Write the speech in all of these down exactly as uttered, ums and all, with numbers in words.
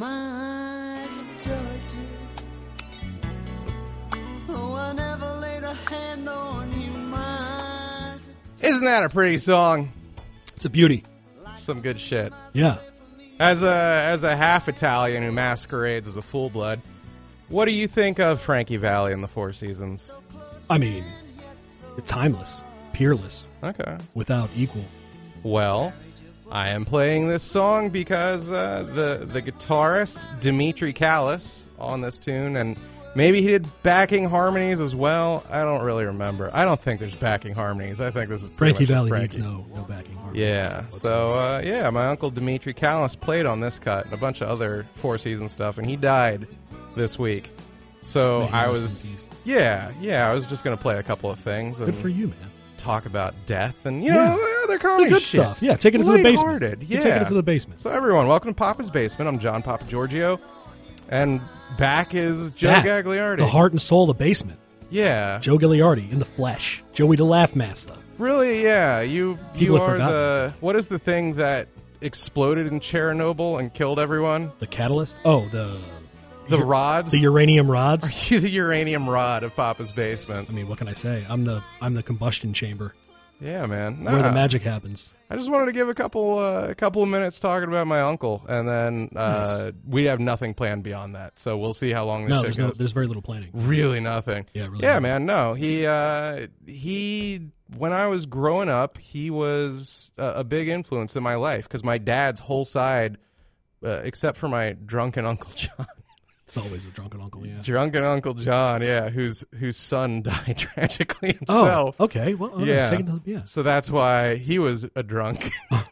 My eyes of Georgia. Oh, I never laid a hand on you, my eyes of Isn't that a pretty song? It's a beauty. Some good shit. Yeah. As a as a half Italian who masquerades as a full blood, what do you think of Frankie Valli and the Four Seasons? I mean, it's timeless, peerless, Okay. without equal. Well, I am playing this song because uh, the the guitarist Dimitri Callis on this tune, and maybe he did backing harmonies as well. I don't really remember. I don't think there's backing harmonies. I think this is pretty Frankie much Valli Frankie. needs no, no backing harmony. Yeah. So uh, yeah, my uncle Dimitri Callis played on this cut and a bunch of other Four Seasons stuff, and he died this week. So May he I rest was in peace. yeah yeah I was just gonna play a couple of things. And Good for you, man. Talk about death and you Yeah. know other The comedy good shit. stuff. Yeah, take it to the basement. Lighthearted, You take yeah. it to the basement. So everyone, welcome to Papa's Basement. I'm John Papa Giorgio, and back is Joe Back. Gagliardi. The heart and soul of the basement. Yeah, Joe Gagliardi in the flesh. Joey the Laugh Master. really. Yeah, you People you have are forgotten the what is the thing that exploded in Chernobyl and killed everyone? The catalyst. Oh, the The u- rods. the uranium rods. the uranium rod of Papa's Basement. I mean, what can I say? I'm the I'm the combustion chamber Yeah, man. where the Nah. magic happens. I just wanted to give a couple uh, a couple of minutes talking about my uncle, and then uh, Nice. we have nothing planned beyond that. So we'll see how long this No, shit there's no goes. there's very little planning. Really nothing. Yeah, really Yeah, nothing. man. No, he uh, he. When I was growing up, he was a, a big influence in my life because my dad's whole side, uh, except for my drunken Uncle John, It's always a drunken uncle. Yeah. drunken Uncle John, yeah, whose whose son died tragically Oh, himself. okay. Well, all right, Yeah. take it to the, yeah. So that's why he was a drunk.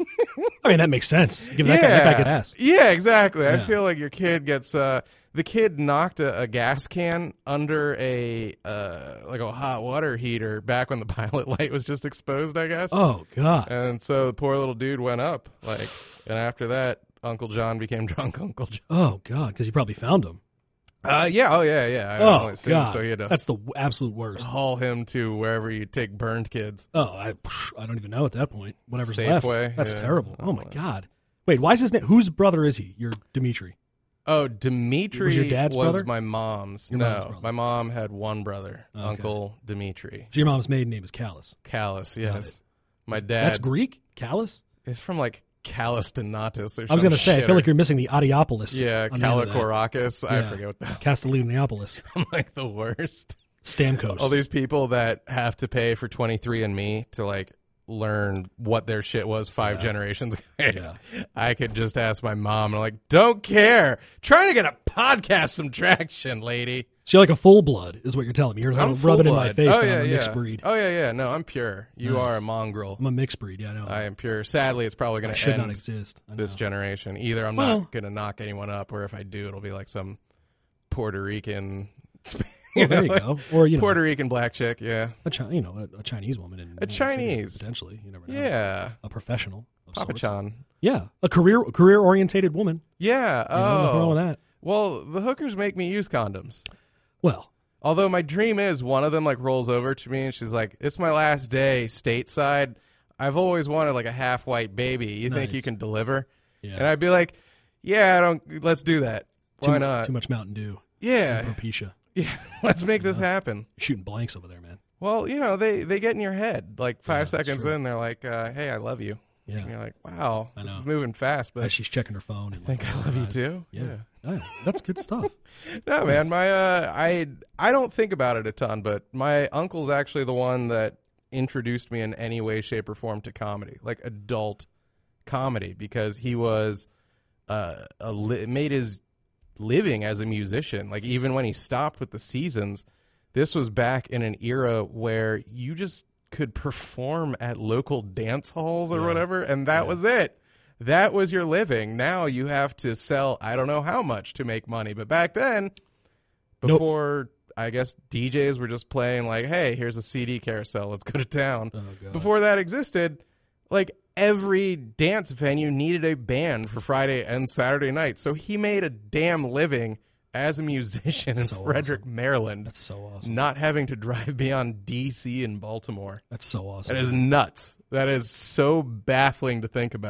I mean, that makes sense. Give that, guy, that guy a good ass. Yeah, exactly. I Yeah. feel like your kid gets uh the kid knocked a, a gas can under a uh like a hot water heater back when the pilot light was just exposed, I guess. Oh God. And so the poor little dude went up like and after that Uncle John became drunk Uncle John. Oh God, because he probably found him. Uh yeah, oh yeah, yeah. I Oh only assumed, God, so he had to that's the w- absolute worst. haul him to wherever you take burned kids. Oh, I I don't even know at that point. Whatever's Safeway, left. That's yeah. terrible. Oh my Oh. God. Wait, why is his name? Whose brother is he? Your Dimitri. Oh, Dimitri Was your dad's was brother? my mom's. Your no, mom's brother. my mom had one brother, Okay. Uncle Dimitri. So your mom's maiden name is Callus. Callus, Got yes. it. My dad. That's Greek. Callus. It's from like Callus Donatus or I was going to say. I feel like you're missing the Adiopolis. Yeah, on the end of that. Calocorakis. I Yeah. forget what that Castellaniopolis. I'm like the worst. Stamkos. All these people that have to pay for twenty-three and me to like learn what their shit was five Yeah. generations ago. Yeah. I could just ask my mom and I'm like, don't care. Trying to get a podcast some traction, lady. So you're like a full blood, is what you're telling me. You're I'm gonna rub it in my full-blood. face Oh, that yeah, I'm a yeah. mixed breed. Oh, yeah, yeah. No, I'm pure. You Nice. are a mongrel. I'm a mixed breed. Yeah, I know. I am pure. Sadly, it's probably going I to should end not exist. I this know. generation. Either I'm Well- not going to knock anyone up, or if I do, it'll be like some Puerto Rican, Well, there you like go. Or you know, Puerto Rican black chick. Yeah, a Chi- you know, a, a Chinese woman. In, A Chinese. potentially. You never know. yeah. A professional. Of Papa sorts. Chan. Yeah, a career career orientated woman. Yeah. You know, nothing wrong with Oh. that. Well, the hookers make me use condoms. Well, Although my dream is one of them like rolls over to me and she's like, "It's my last day stateside. I've always wanted like a half white baby. You think Nice. you can deliver?" yeah. And I'd be like, "Yeah, I don't. Let's do that. too, Why not? Too much Mountain Dew. Yeah, Propecia. yeah. Let's make this happen." You're shooting blanks over there, man. Well, you know, they they get in your head. Like five Yeah, that's seconds true. in, they're like, uh, "Hey, I love you." Yeah. And you're like, "Wow, I this know. is moving fast." But As she's checking her phone. And I think like, I love you eyes. too. Yeah. Yeah, that's good stuff. No, man, my uh, I I don't think about it a ton, but my uncle's actually the one that introduced me in any way, shape, or form to comedy, like adult comedy, because he was uh, a li- made his living as a musician. Like even when he stopped with the Seasons, this was back in an era where you just could perform at local dance halls or Yeah. whatever, and that Yeah. was it. That was your living. Now you have to sell I don't know how much to make money. But back then, Nope. before I guess D Js were just playing like, hey, here's a C D carousel, let's go to town. Oh, God. Before that existed, like every dance venue needed a band for Friday and Saturday night. So he made a damn living as a musician in So Frederick, awesome. Maryland, That's so awesome. not having to drive beyond D C and Baltimore. That's so awesome. That is nuts. That is so baffling to think about.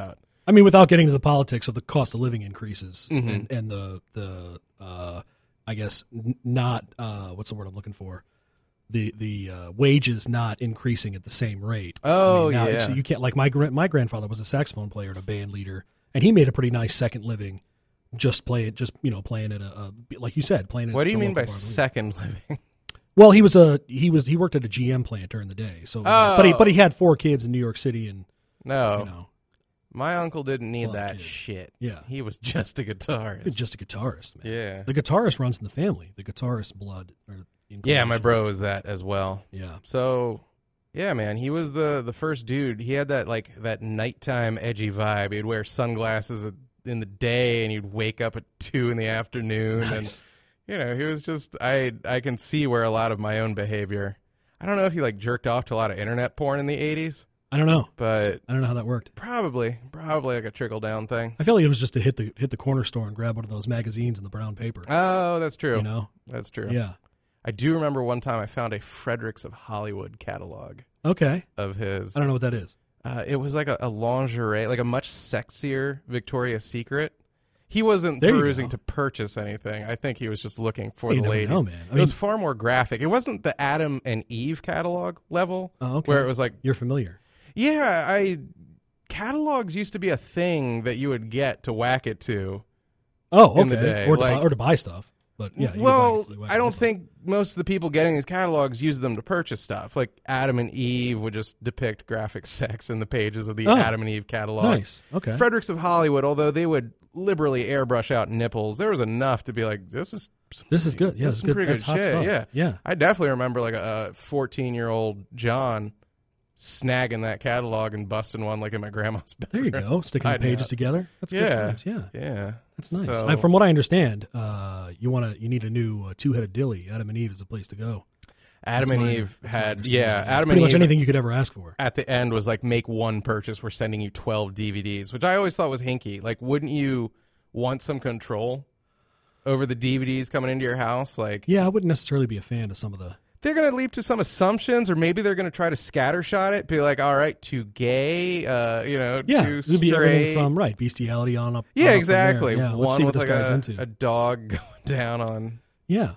I mean, without getting to the politics of the cost of living increases Mhm. and, and the the uh, I guess n- not uh, what's the word I'm looking for? The the uh, wages not increasing at the same rate. Oh, I mean, now yeah. it's, you can't like my gra- my grandfather was a saxophone player and a band leader, and he made a pretty nice second living, just playing just you know playing at a, a like you said playing. At What do you the mean by local bar. second living? Well, he was a he was he worked at a G M plant during the day, so it was like- but he Oh. but he had four kids in New York City, and No, you know my uncle didn't a need lot of that kids. shit. Yeah. He was just a he guitarist. was just a guitarist, man. yeah. The guitarist runs in the family. The guitarist blood. Or Yeah, my inclination. bro is that as well. Yeah. So, yeah, man, he was the the first dude. He had that like that nighttime edgy vibe. He'd wear sunglasses at- in the day, and he'd wake up at two in the afternoon. Nice. And you know, he was just I I can see where a lot of my own behavior. I don't know if he like jerked off to a lot of internet porn in the eighties, I don't know. but I don't know how that worked. probably probably like a trickle down thing. I feel like it was just to hit the hit the corner store and grab one of those magazines in the brown paper. Oh, that's true. You know? That's true. Yeah. I do remember one time I found a Fredericks of Hollywood catalog Okay. of his. I don't know what that is. Uh, it was like a, a lingerie, like a much sexier Victoria's Secret. He wasn't There you perusing go. to purchase anything. I think he was just looking for Hey, you the never lady. know, man. I it was mean- far more graphic. It wasn't the Adam and Eve catalog level, Oh, okay. where it was like, You're familiar. yeah, I catalogs used to be a thing that you would get to whack it to. Oh, okay. In the day, or, to like- buy, or to buy stuff. But yeah. you well, could whack it- whack I it don't with stuff. think most of the people getting these catalogs use them to purchase stuff. Like Adam and Eve would just depict graphic sex in the pages of the Oh. Adam and Eve catalog. Nice. Okay. Fredericks of Hollywood, although they would liberally airbrush out nipples, there was enough to be like, this is some This is pretty- good. Yeah, this it's is some good. pretty That's good hot shit. stuff. Yeah, Yeah. I definitely remember like a fourteen-year-old John snagging that catalog and busting one like in my grandma's There bedroom. you go. Sticking I the pages know. together. That's good Yeah. times. Yeah. Yeah, That's nice. So- And from what I understand, uh, you want to you need a new uh, two-headed dilly. Adam and Eve is the place to go. Adam That's and my- Eve that's my had understanding. yeah, It's Adam pretty and much Eve anything you could ever ask for. at the end was like make one purchase. We're sending you twelve D V Ds, which I always thought was hinky. Like, wouldn't you want some control over the D V Ds coming into your house? Like, Yeah, I wouldn't necessarily be a fan of some of the. they're going to leap to some assumptions, or maybe they're going to try to scattershot it, be like, all right, too gay, uh, you know, Yeah, too it would be everything straight. from right bestiality on up. on Yeah, up from exactly. there. Yeah, One let's see what with this like guy's a, into. a dog going down on. Yeah,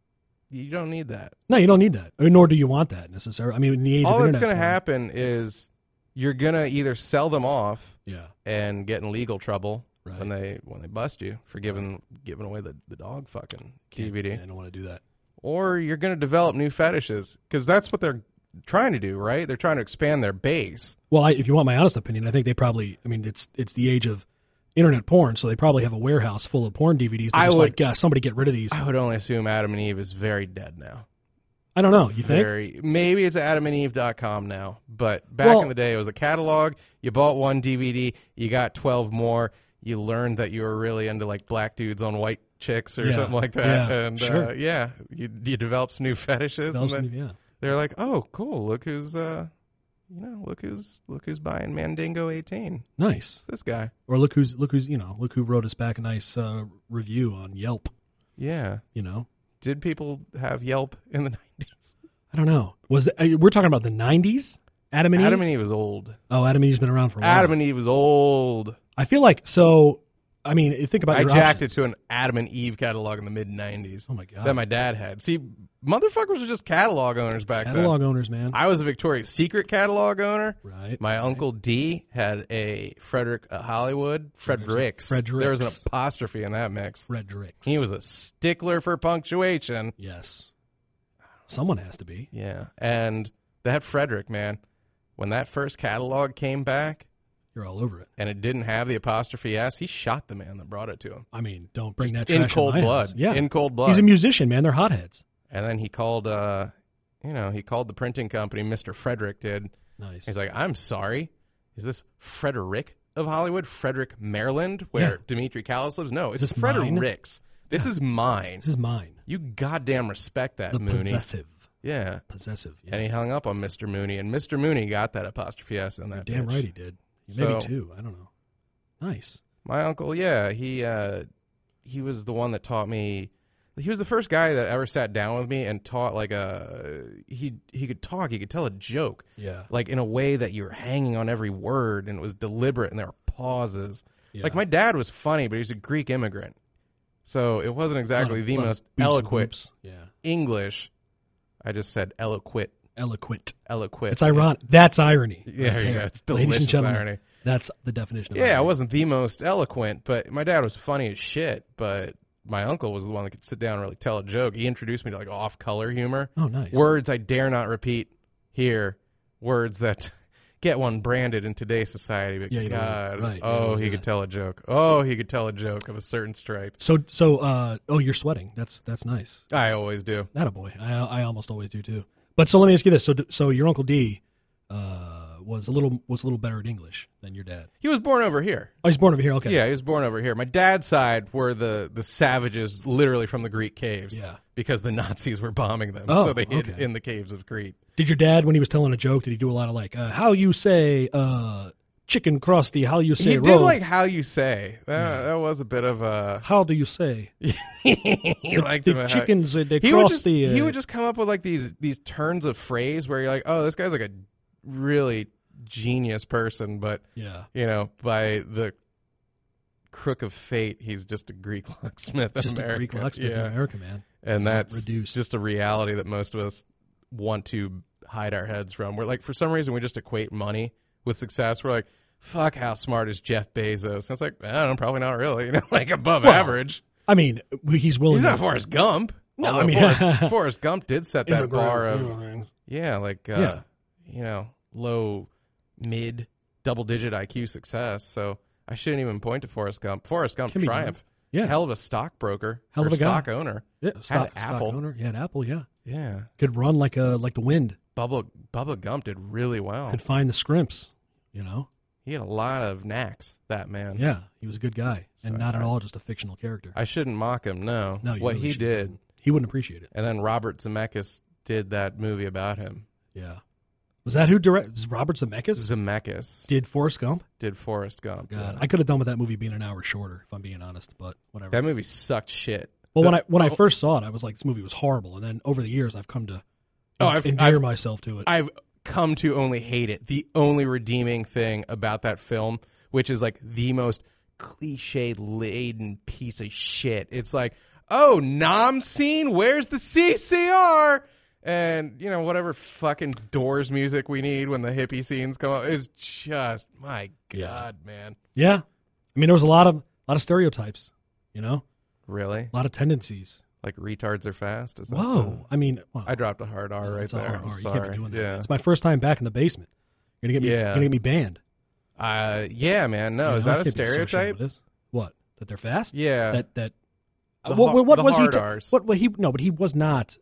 You don't need that. no, you don't need that, or nor do you want that necessarily. I mean, in the age All of that's internet going to porn- happen is you're going to either sell them off Yeah, and get in legal trouble Right. when they when they bust you for giving giving away the, the dog fucking D V D, Yeah, I don't want to do that. or you're going to develop new fetishes because that's what they're trying to do, right? They're trying to expand their base. Well, I, if you want my honest opinion, I think they probably. I mean, it's it's the age of internet porn, so they probably have a warehouse full of porn D V Ds. They're I just would- like, "God, somebody get rid of these." I would only assume Adam and Eve is very dead now. I don't know. You think? Very, maybe it's adam and eve dot com now, but back Well- in the day, it was a catalog. You bought one D V D, you got twelve more. You learned that you were really into like black dudes on white chicks or Yeah. something like that, Yeah, and sure. uh, yeah, you you develop some new fetishes, Those- and then yeah. they're like, oh, cool, look who's uh, you know, look who's look who's buying Mandingo eighteen. Nice. This guy, Or look who's look who's you know look who wrote us back a nice uh, review on Yelp. yeah. You know, Did people have Yelp in the nineties? I don't know. Was it, uh, we're talking about the nineties? Adam and Eve. Adam and Eve was old. oh, Adam and Eve's been around for a while. Adam and Eve was old. I feel like so. I mean, think about I your jacked options. it to an Adam and Eve catalog in the mid nineties. Oh my god, That my dad had. See, motherfuckers were just catalog owners back catalog then. owners, man. I was a Victoria's Secret catalog owner. right. My uncle D had a Frederick uh, Hollywood. Fredericks. Fredericks. There was an apostrophe in that mix. Fredericks. He was a stickler for punctuation. Yes. Someone has to be. Yeah. And that Frederick, man, when that first catalog came back You're all over it. and it didn't have the apostrophe S, he shot the man that brought it to him. I mean, don't bring that in trash cold my blood. house. Yeah, In cold blood. he's a musician, man. They're hotheads. And then he called, uh, you know, he called the printing company, Mister Frederick did. Nice. He's like, I'm sorry. Is this Frederick of Hollywood? Frederick, Maryland, where Yeah. Dimitri Callis lives? No, it's this mine? Fredericks. This is mine. This is mine. You goddamn respect that, The Mooney. possessive. Yeah. Possessive. Yeah. And he hung up on Mister Mooney, and Mister Mooney got that apostrophe S in that Damn bitch. right he did. So- Maybe two. I don't know. Nice. My uncle, yeah, he uh, he was the one that taught me. He was the first guy that ever sat down with me and taught like a he he could talk, he could tell a joke, Yeah. like in a way that you were hanging on every word and it was deliberate and there were pauses. Yeah. Like my dad was funny, but he's a Greek immigrant, so it wasn't exactly Lot of- the lot of most beats and eloquent whoops. Yeah. English. I just said eloquent. Eloquent. Eloquent. It's ironic. That's irony. Yeah, right yeah, there. it's Ladies delicious and gentlemen, irony. that's the definition of Yeah, I irony. wasn't the most eloquent, but my dad was funny as shit. But my uncle was the one that could sit down and really tell a joke. He introduced me to like off-color humor. Oh, nice. Words I dare not repeat here. Words that get one branded in today's society. But Yeah, you don't- God, right, you oh, don't do he could that. tell a joke. Oh, he could tell a joke of a certain stripe. So, so, uh, oh, you're sweating. That's that's nice. I always do. Not a boy. I I almost always do too. But so let me ask you this: so so your Uncle D uh, was a little was a little better at English than your dad. He was born over here. Oh, he's born over here. Okay. Yeah, he was born over here. My dad's side were the, the savages literally from the Greek caves. Yeah. Because the Nazis were bombing them. Oh, so they hid okay. in the caves of Crete. Did your dad, when he was telling a joke, did he do a lot of like, uh, how you say uh, chicken crusty? How you say He roll? did like how you say. That, that was a bit of a. How do you say? he liked The him how- chickens, uh, they he would cross just, the. Uh, He would just come up with like these these turns of phrase where you're like, oh, this guy's like a really genius person, but yeah. you know, by the crook of fate, he's just a Greek locksmith in Just America. a Greek locksmith yeah. in America, man. And that's Reduced. just a reality that most of us want to hide our heads from. We're like, for some reason, we just equate money with success. We're like, fuck, how smart is Jeff Bezos? And it's like, I don't know, probably not really. You know, like above Well, average. I mean, he's willing. He's to, not Forrest Gump. No, Although I mean- Forrest, Forrest Gump did set that Immigrants, bar you of, know what I mean? yeah, like, uh, Yeah. you know, low, mid, double-digit I Q success. So I shouldn't even point to Forrest Gump. Forrest Gump Can be triumph. done. Yeah. Hell of a stockbroker. Hell or of a guy. stock owner. Yeah, stock, Had stock Apple. owner. Yeah, had Apple. Yeah, Yeah. could run like a like the wind. Bubba Bubba Gump did really well. Could find the scrimps. You know. He had a lot of knacks, that man. Yeah, he was a good guy, and So not at I- all just a fictional character. I shouldn't mock him, no. No, you what really he shouldn't. did, He wouldn't appreciate it. and then Robert Zemeckis did that movie about him. Yeah. Was that who directed? Robert Zemeckis Zemeckis did Forrest Gump? did Forrest Gump. God, yeah. I could have done with that movie being an hour shorter, if I'm being honest. But whatever. That movie sucked shit. well, The- when I when I oh, first saw it, I was like, this movie was horrible. And then over the years, I've come to Oh, I've- endear I've- myself to it. I've come to only hate it. The only redeeming thing about that film, which is like the most cliche laden piece of shit. It's like, oh, Nam scene, where's the C C R? And, you know, whatever fucking Doors music we need when the hippie scenes come up is just, my God, man. yeah, I mean, there was a lot of a lot of stereotypes. You know, Really? a lot of tendencies. Like retards are fast? Is that Whoa, I mean, well, the- I dropped a hard R right it's a there. hard I'm R. You sorry. can't be doing that. Yeah. It's my first time back in the basement. You're gonna get me. Yeah. You're gonna get me banned. Uh, yeah, man. No, You is know, I that a can't be associated stereotype? with this. What? That they're fast? Yeah. That that. The what, har- what, what the was he? hard t- Rs. what? What he? No, but he was not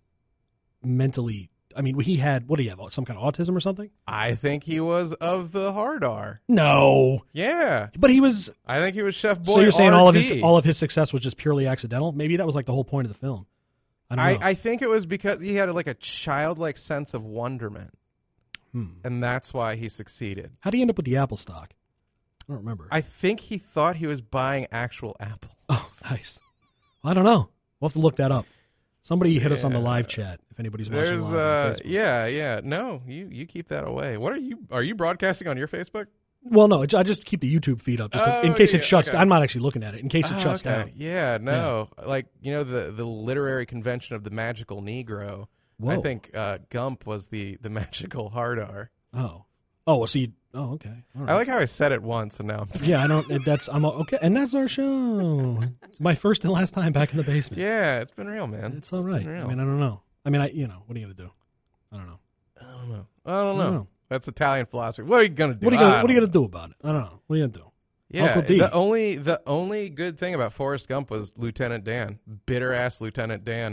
mentally. I mean, he had. What do you have? Some kind of autism or something? I think he was of the hard R. No, Yeah. but he was. I think he was Chef Boy so you're saying all of his R T. all of his success was just purely accidental? Maybe that was like the whole point of the film. I don't know. I, I think it was because he had like a childlike sense of wonderment, Hmm. and that's why he succeeded. How do you end up with the Apple stock? I don't remember. I think he thought he was buying actual Apple. oh, nice. I don't know. We'll have to look that up. Somebody hit us on the Yeah. live chat if anybody's watching There's, live on uh, Facebook. yeah, yeah. No, you you keep that away. What are you? Are you broadcasting on your Facebook? Well, no, I just keep the YouTube feed up just to, in Oh, case yeah, it shuts. okay. I'm not actually looking at it in case it Oh, shuts okay. down. Yeah, no. Like, you know, the the literary convention of the magical Negro. I Whoa. think uh, Gump was the the magical hard R. Oh, oh, well, so you. Oh, okay. All right. I like how I said it once and now I'm Yeah, I don't. That's I'm okay, and that's our show. My first and last time back in the basement. Yeah, it's been real, man. It's all right. been I real. mean, I don't know. I mean, I you know, what are you gonna do? I don't know. I don't know. I don't know. I don't know. That's Italian philosophy. What are you gonna do? What are you gonna I What are you don't gonna do about it? I don't know. What are you gonna do? Yeah, Uncle D. the only the only good thing about Forrest Gump was Lieutenant Dan, bitter ass Lieutenant Dan,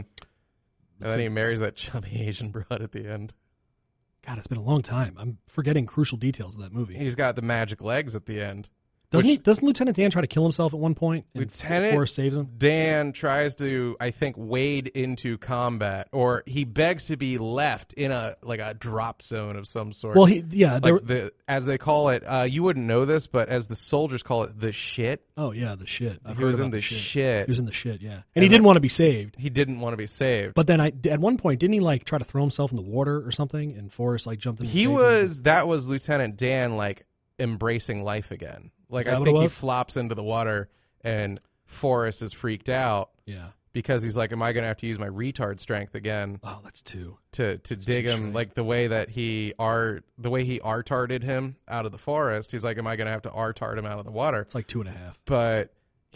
and then he marries that chubby Asian broad at the end. God, it's been a long time. I'm forgetting crucial details of that movie. He's got the magic legs at the end. Doesn't which- he? Doesn't Lieutenant Dan try to kill himself at one point? And Lieutenant Forrest saves him. Dan tries to, I think, wade into combat, or he begs to be left in a like a drop zone of some sort. Well, he yeah. There, like the as they call it. Uh, you wouldn't know this, but as the soldiers call it, the shit. oh yeah, the shit. I've He heard was about in the shit. shit. He was in the shit. Yeah, and, he didn't want to be saved. He didn't want to be saved. But then I at one point didn't he like try to throw himself in the water or something? And Forrest like jumped in. And He saved him? was that was Lieutenant Dan like embracing life again. Like Is that I what think it he was? flops into the water, and Forrest is freaked out Yeah. because he's like, "Am I going to have to use my retard strength again Oh, that's two. to to dig too him?" straight. Like the way that he are the way he artarded him out of the forest. He's like, "Am I going to have to artard him out of the water?" It's like two and a half. But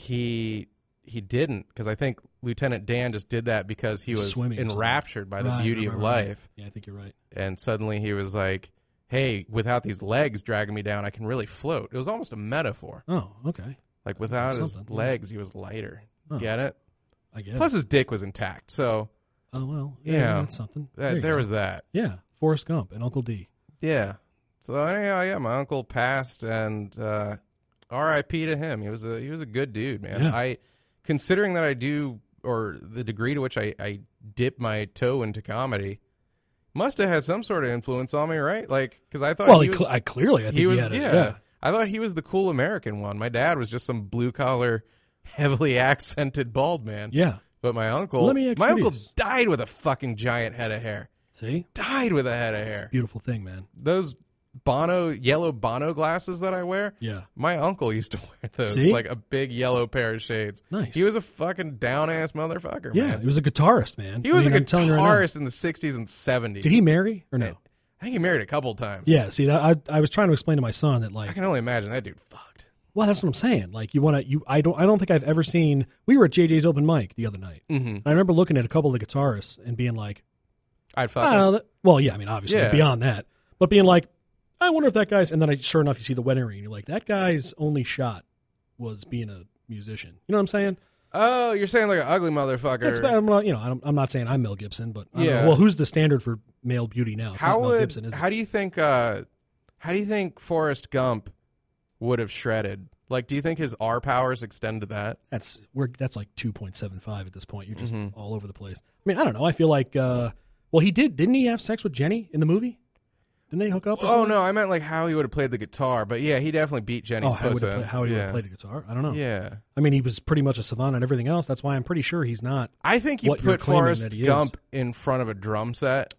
he he didn't, because I think Lieutenant Dan just did that because he was Swimming or something. enraptured by the Right, beauty right, of right, right. life. Yeah, I think you're right. And suddenly he was like, hey, without these legs dragging me down, I can really float. It was almost a metaphor. Oh, okay. Like without his something, yeah. legs, he was lighter. Oh. Get it? I guess. Plus his dick was intact. So oh, well. Yeah, Yeah. that's something. that, you there go. was that. Yeah, Forrest Gump and Uncle D. Yeah. So anyhow, yeah, my uncle passed, and uh, R I P to him. He was a he was a good dude, man. Yeah. I considering that I do, or the degree to which I, I dip my toe into comedy, must have had some sort of influence on me, right? Like, because I thought Well, he he was, cl- I clearly, I think he was had it. yeah, yeah. I thought he was the cool American one. My dad was just some blue collar, heavily accented bald man. Yeah. But my uncle, Let me my uncle introduce- died with a fucking giant head of hair. See? Died with a head of hair. Beautiful thing, man. Those Bono yellow Bono glasses that I wear. Yeah. My uncle used to wear those, See? like a big yellow pair of shades. Nice. He was a fucking down ass motherfucker. Yeah, man. he was a guitarist, man. He was I mean, a I'm telling you right now. guitarist in the sixties and seventies. Did he marry or no? I think he married a couple times. Yeah, see, that, I I was trying to explain to my son that, I like, can only imagine that dude fucked. well, that's what I'm saying. Like, you want to, you, I don't, I don't think I've ever seen. We were at J J's open mic the other night. Mm-hmm. I remember looking at a couple of the guitarists and being like, I'd fuck him. oh, that, well, yeah, I mean, obviously Yeah. beyond that, but being like, I wonder if that guy's. And then, I, sure enough, you see the wedding ring. And you're like, that guy's only shot was being a musician. You know what I'm saying? Oh, you're saying like an ugly motherfucker. It's, I'm not, you know, I'm, I'm not saying I'm Mel Gibson, but I don't Yeah. know. Well, who's the standard for male beauty now? It's how not Mel would Gibson, is it? how do you think uh, how do you think Forrest Gump would have shredded? Like, do you think his R powers extend to that? That's we're that's like two point seven five at this point. You're just Mhm. all over the place. I mean, I don't know. I feel like, uh, well, he did, didn't he have sex with Jenny in the movie? Didn't they hook up? Or Oh something? no, I meant like how he would have played the guitar. But yeah, he definitely beat Jenny's Oh, how, would pussy. he play, how he would yeah. have played the guitar? I don't know. Yeah, I mean, he was pretty much a savant on everything else. That's why I'm pretty sure he's not. I think you What you're put claiming Forrest that he is. Gump in front of a drum set.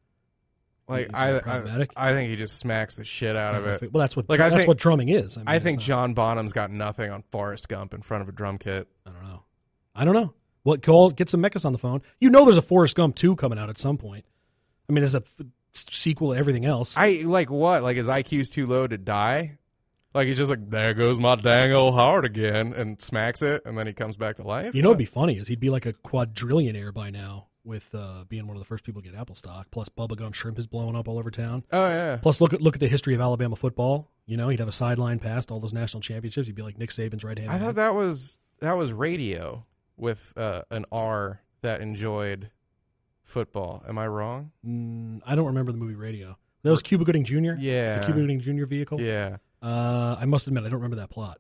Like He's I, not I, problematic? I think he just smacks the shit out of it. Well, that's what Like, I that's think- what drumming is. I, mean, I it's think not- John Bonham's got nothing on Forrest Gump in front of a drum kit. I don't know. I don't know. What? Call get some Zemeckis on the phone. You know, there's a Forrest Gump two coming out at some point. I mean, there's a f- sequel to everything else. I like what? Like his I Q's too low to die? Like he's just like, there goes my dang old heart again, and smacks it, and then he comes back to life. You know, What? what'd be funny is he'd be like a quadrillionaire by now with uh, being one of the first people to get Apple stock. Plus, Bubblegum Shrimp is blowing up all over town. Oh yeah. Plus, look at look at the history of Alabama football. You know, he'd have a sideline past all those national championships. He'd be like Nick Saban's right hand. I thought that was that was radio with uh, an R that enjoyed football. Am I wrong? Mm, I don't remember the movie Radio. That was Cuba Gooding Junior Yeah. The Cuba Gooding Junior vehicle. Yeah. Uh, I must admit, I don't remember that plot.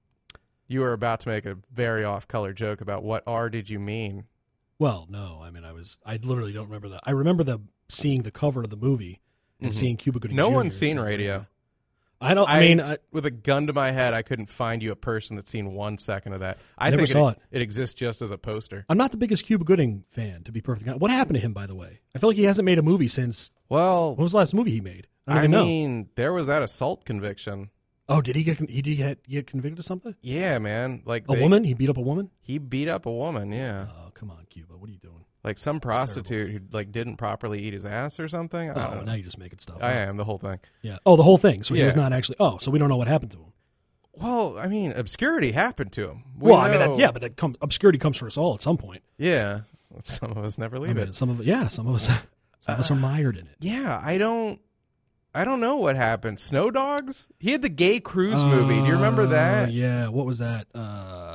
You were about to make a very off-color joke about what R did you mean? Well, no, I mean, I was, I literally don't remember that. I remember the seeing the cover of the movie and Mhm. seeing Cuba Gooding No Junior one's seen so- Radio. I don't. I, mean, I, with a gun to my head, I couldn't find you a person that's seen one second of that. I Never think saw it. it. exists just as a poster. I'm not the biggest Cuba Gooding fan, to be perfectly honest. What happened to him, by the way? I feel like he hasn't made a movie since. Well, When was the last movie he made? I don't I even know. mean, there was that assault conviction. Oh, did he get he did get, get convicted of something? Yeah, man. Like A they- woman? He beat up a woman? He beat up a woman. Yeah, Oh, come on, Cuba. What are you doing? like some prostitute who like didn't properly eat his ass or something. I Oh, don't know. now you're just making stuff I up. am the whole thing. Yeah. Oh, the whole thing. So he was Yeah. not actually. Oh, so we don't know what happened to him. Well, I mean, obscurity happened to him. We well, I mean, know- that, yeah, but that come, obscurity comes for us all at some point. yeah. Some of us never I leave mean, it. some of it, yeah, some of us, some of us are mired in it. Yeah, I don't. I don't know what happened. Snow Dogs? He had the gay cruise movie. Do you remember Uh, that? Yeah. What was that? Uh,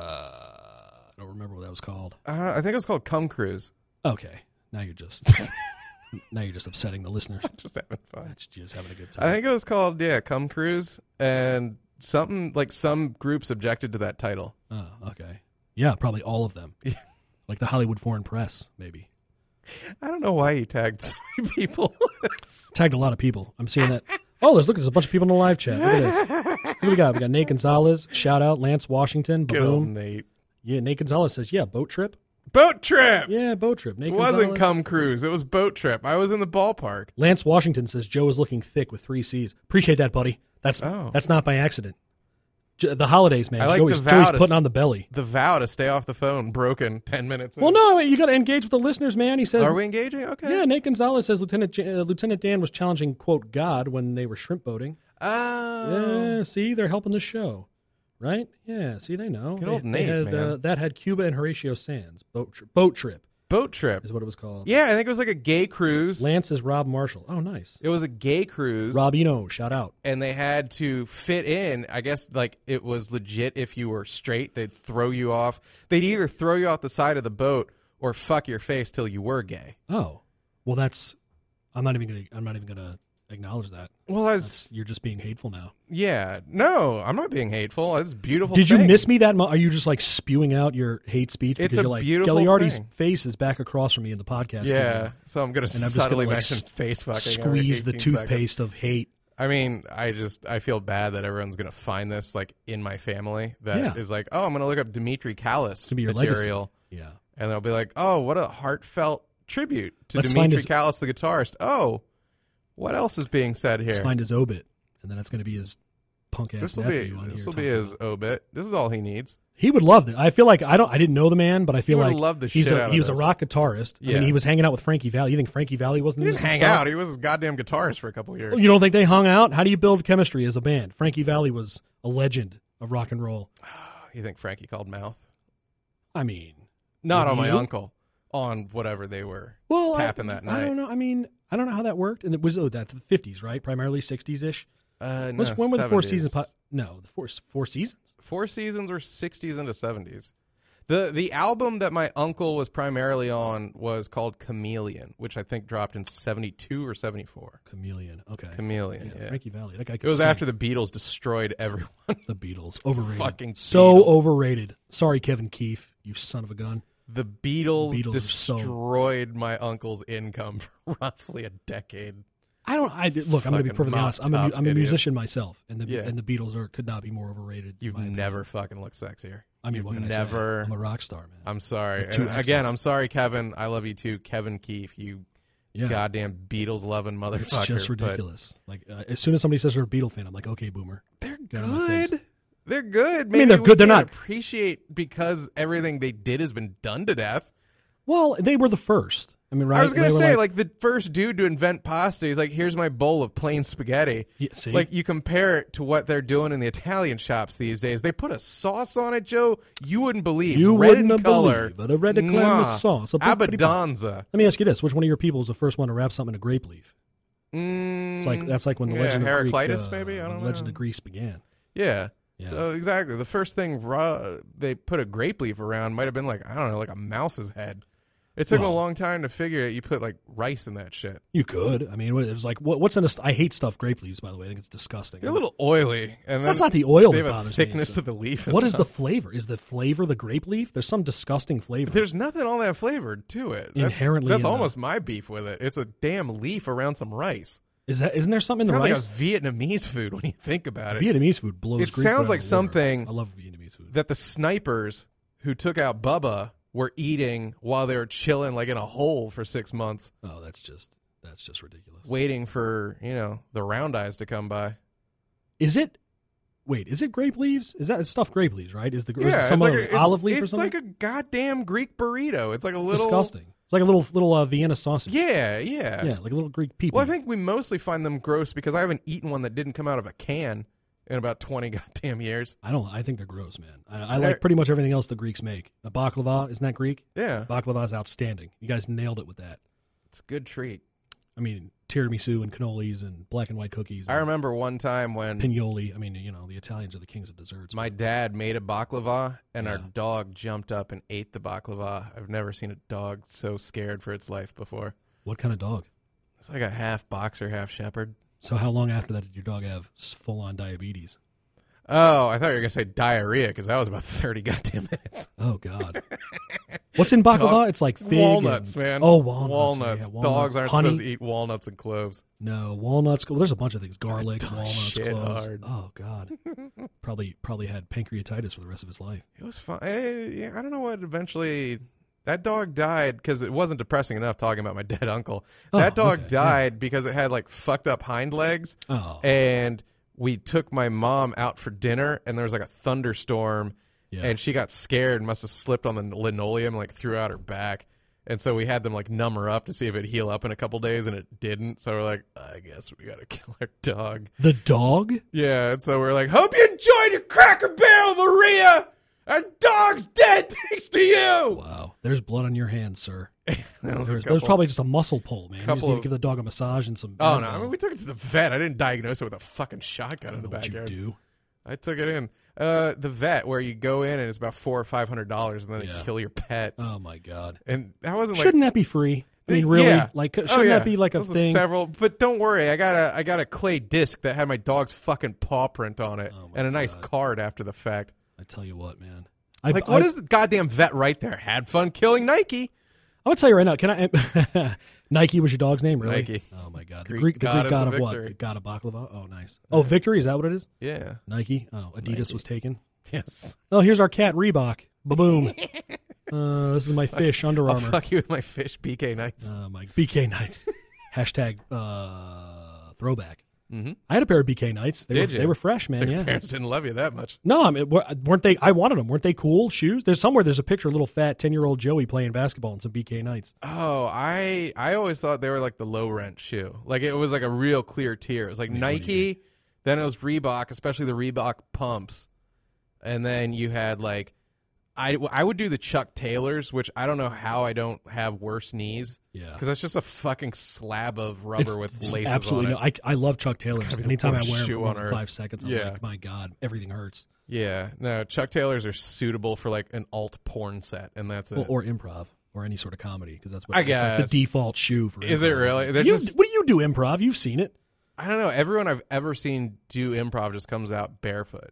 I don't remember what that was called. Uh, I think it was called Cum Cruise. Okay. Now you're just now you're just upsetting the listeners. Just having fun. That's just having a good time. I think it was called yeah, Cum Cruise, and something like some groups objected to that title. Oh, okay. Yeah, probably all of them. Yeah. Like the Hollywood Foreign Press, maybe. I don't know why you tagged so many people. Tagged a lot of people. I'm seeing that. Oh, there's look, there's a bunch of people in the live chat. Look at this. What do we got? We got Nate Gonzalez. Shout out Lance Washington. Good old Boom. Nate. Yeah, Nate Gonzalez says, yeah, boat trip. Boat trip. Yeah, boat trip. Nate It wasn't Gonzalez. Cum Cruise. It was Boat Trip. I was in the ballpark. Lance Washington says Joe is looking thick with three C's. Appreciate that, buddy. That's Oh. that's not by accident. J- The holidays, man. I like Joey's, the vow Joey's to putting s- on the belly. The vow to stay off the phone broken ten minutes. Well, in. no, you got to engage with the listeners, man. He says, Are we engaging? Okay. yeah, Nate Gonzalez says Lieutenant J- uh, Lieutenant Dan was challenging, quote, God when they were shrimp boating. Oh. Yeah, see, they're helping the show, right? Yeah, see, they know. Good They- old they Nate, had, man. Uh, that had Cuba and Horatio Sands. Boat, tri- boat trip Boat trip. is what it was called. Yeah, I think it was like a gay cruise. Lance is Rob Marshall. Oh, nice. It was a gay cruise. Rob Eno, shout out. And they had to fit in. I guess like it was legit. If you were straight, they'd throw you off. They'd either throw you off the side of the boat or fuck your face till you were gay. Oh, well, that's. I'm not even gonna. I'm not even gonna acknowledge that. Well, I was That's, you're just being hateful now. yeah. No, I'm not being hateful. It's a beautiful. Did you thing. miss me that much? Are you just like spewing out your hate speech It's because a you're like beautiful Gagliardi's thing. face is back across from me in the podcast? Yeah. studio. So I'm gonna And I'm just subtly gonna, like, mention s- face fucking. every Squeeze the eighteen seconds. toothpaste of hate. I mean, I just I feel bad that everyone's gonna find this like in my family that is Yeah. like, oh, I'm gonna look up Dimitri Callis To be your material, legacy. Yeah. and they'll be like, oh, what a heartfelt tribute to Let's find Dimitri his- Callis, the guitarist. Oh, what else is being said here? Let's find his obit, and then that's going to be his punk ass This will be nephew on this here. will be talking his about- obit. This is all he needs. He would love it. I feel like I don't. I didn't know the man, but I feel He would like love the he's shit a out of he was a this. rock guitarist. I Yeah. mean, he was hanging out with Frankie Valli. You think Frankie Valli wasn't He in didn't some hang stuff? out. He was his goddamn guitarist for a couple of years. You don't think they hung out? How do you build chemistry as a band? Frankie Valli was a legend of rock and roll. You think Frankie called mouth? I mean, Not Would on my you? uncle. On whatever they were well, tapping I, that I night. don't know. I mean, I don't know how that worked. And it was oh, that's the fifties, right? Primarily sixties ish. Uh, no, when were the Four seventies. Seasons? Po- no, the Four Four Seasons. Four Seasons were sixties into seventies. The the album that my uncle was primarily on was called Chameleon, which I think dropped in seventy-two or seventy-four. Chameleon. Okay. Chameleon, Yeah, yeah. Frankie Valli. That guy It could was sing. after the Beatles destroyed everyone. the Beatles. Overrated. Fucking so Beatles. overrated. Sorry, Kevin Keefe. You son of a gun. The Beatles, Beatles are so- destroyed my uncle's income for roughly a decade. I don't. I look. I'm going to be Fucking perfectly honest. I'm a, mu- mop-top I'm a idiot. musician myself, and the Yeah. and the Beatles are could not be more overrated. in You've my opinion. never fucking looked sexier. I mean, You've what can never. I say? I'm a rock star, man. I'm sorry. With two And X's. again, I'm sorry, Kevin. I love you too, Kevin Keefe. You yeah, goddamn Beatles loving motherfucker. it's just but ridiculous. Like uh, as soon as somebody says they're a Beatle fan, I'm like, okay, boomer. They're Get out of my face. good. They're good. Maybe mean, they're we good. They're can't not- appreciate because everything they did has been done to death. Well, they were the first. I mean, right? I was gonna They were say, like, the first dude to invent pasta. He's like, here's my bowl of plain spaghetti. Yeah, see? Like, you compare it to what they're doing in the Italian shops these days. They put a sauce on it, Joe. You wouldn't believe. You red wouldn't in color. believe it. A red eclair with Mwah. sauce. A bippity bop. Abadanza. Let me ask you this: which one of your people was the first one to wrap something in a grape leaf? Mm, It's like that's like when the yeah, legend of Greek, Heraclitus, uh, maybe? I when don't the Legend know. of Greece began. Yeah. Yeah. So exactly, the first thing raw, they put a grape leaf around might have been like I don't know, like a mouse's head. It took Well- a long time to figure it. You put like rice in that shit. You could. I mean, it was like what, what's in a? st- I hate stuffed grape leaves. By the way, I think it's disgusting. They're a little oily, and That's then not the oil They that have a bothers me. thickness It's to the- the leaf. What is the stuff. flavor? Is the flavor the grape leaf? There's some disgusting flavor. There's nothing all that flavored to it. That's, Inherently that's in the- almost my beef with it. It's a damn leaf around some rice. Is that? Isn't there something in Sounds the like rice? a Vietnamese food when you think about it. Vietnamese food blows. It Greek sounds food like out of the water. something I love Vietnamese food. that the snipers who took out Bubba were eating while they were chilling like in a hole for six months, Oh, that's just that's just ridiculous. waiting for you know the round eyes to come by. Is it? Wait, is it grape leaves? Is that it's stuffed grape leaves? Right? Is the or is Yeah, it it's some like other a, it's, olive leaf or it's something? like a goddamn Greek burrito. It's like a little Disgusting. It's like a little little uh, Vienna sausage. Yeah, yeah, yeah, like a little Greek pea. Well, I think we mostly find them gross because I haven't eaten one that didn't come out of a can in about twenty goddamn years. I don't. I think they're gross, man. I, I They're- like pretty much everything else the Greeks make. A baklava, isn't that Greek? Yeah, Baklava is outstanding. You guys nailed it with that. it's a good treat. I mean, tiramisu and cannolis and black and white cookies. I and remember one time when Pignoli. I mean, you know, the Italians are the kings of desserts. my dad made a baklava and our Yeah. dog jumped up and ate the baklava. I've never seen a dog so scared for its life before. What kind of dog? It's like a half boxer, half shepherd. So how long after that did your dog have full on diabetes? Oh, I thought you were gonna say diarrhea because that was about thirty goddamn minutes. Oh God. What's in baklava? Dog- It's like fig walnuts, and- man. Oh, walnuts. Walnuts. Yeah, walnuts. Dogs aren't Honey. supposed to eat walnuts and cloves. No, walnuts. Well, there's a bunch of things. Garlic, That walnuts, shit cloves. hard. Oh God. probably probably had pancreatitis for the rest of his life. It was fun. Eh, yeah, I don't know what eventually. That dog died because it wasn't depressing enough talking about my dead uncle. Oh, That dog okay, died because it had like fucked up hind legs Oh. and we took my mom out for dinner, and there was like a thunderstorm, Yeah. and she got scared and must have slipped on the linoleum and like threw out her back. And so we had them like numb her up to see if it'd heal up in a couple days, and it didn't. So we're like, I guess we gotta kill our dog. The dog? Yeah, and so we're like, hope you enjoyed your Cracker Barrel, Maria. Our dog's dead thanks to you. Wow. There's blood on your hands, sir. that was a There's, there's couple- probably just a muscle pull, man. You just couple need to of- give the dog a massage and some. Oh no! Advil. I mean, we took it to the vet. I didn't diagnose it with a fucking shotgun I in don't the know what you backyard. do. I took it in uh, the vet where you go in and it's about four or five hundred dollars, and then Yeah. they kill your pet. Oh my god. And that wasn't like Shouldn't that be free? I mean, really? Yeah. Like, Oh, shouldn't yeah. that be like a Those are thing? Several, but don't worry. I got a I got a clay disc that had my dog's fucking paw print on it, Oh, my and a nice God. card after the fact. I tell you what, man. I, Like, I, what is the goddamn vet right there? Had fun killing Nike. I'm gonna tell you right now. Can I? Nike was your dog's name, really? Nike. Oh my god. The Greek Greek, the Greek goddess god of of what? victory. The god of baklava. Oh, nice. Oh, victory. Is that what it is? Yeah. Nike. Oh, Adidas Nike. was taken. Yes. Oh, here's our cat Reebok. Ba-boom. uh, this is my fish Under I'll Armour. fuck you with my fish B K Nights. Uh, my B K Knights. Hashtag uh, throwback. Mm-hmm. I had a pair of B K Knights. They Did were you? they were fresh, man. So your Yeah. parents didn't love you that much. No, I mean, weren't they? I wanted them. Weren't they cool shoes? There's somewhere. There's a picture of little fat ten year old Joey playing basketball in some B K Knights. Oh, I I always thought they were like the low rent shoe. Like it was like a real clear tier. It was like Like, what do you Nike, then it was Reebok, especially the Reebok pumps, and then you had like I I would do the Chuck Taylors, which I don't know how I don't have worse knees Yeah. because that's just a fucking slab of rubber with It's laces absolutely on no. it. I, I love Chuck Taylors. gotta be the Anytime I worst wear them shoe for more on than earth. five seconds, I'm Yeah. like, my God, everything hurts. Yeah, no, Chuck Taylors are suitable for like an alt porn set, and that's it. Well, or improv or any sort of comedy because that's what I it's like guess. the default shoe for. Is improv. it really? They're You- just- what do you do improv? You've seen it. I don't know. Everyone I've ever seen do improv just comes out barefoot.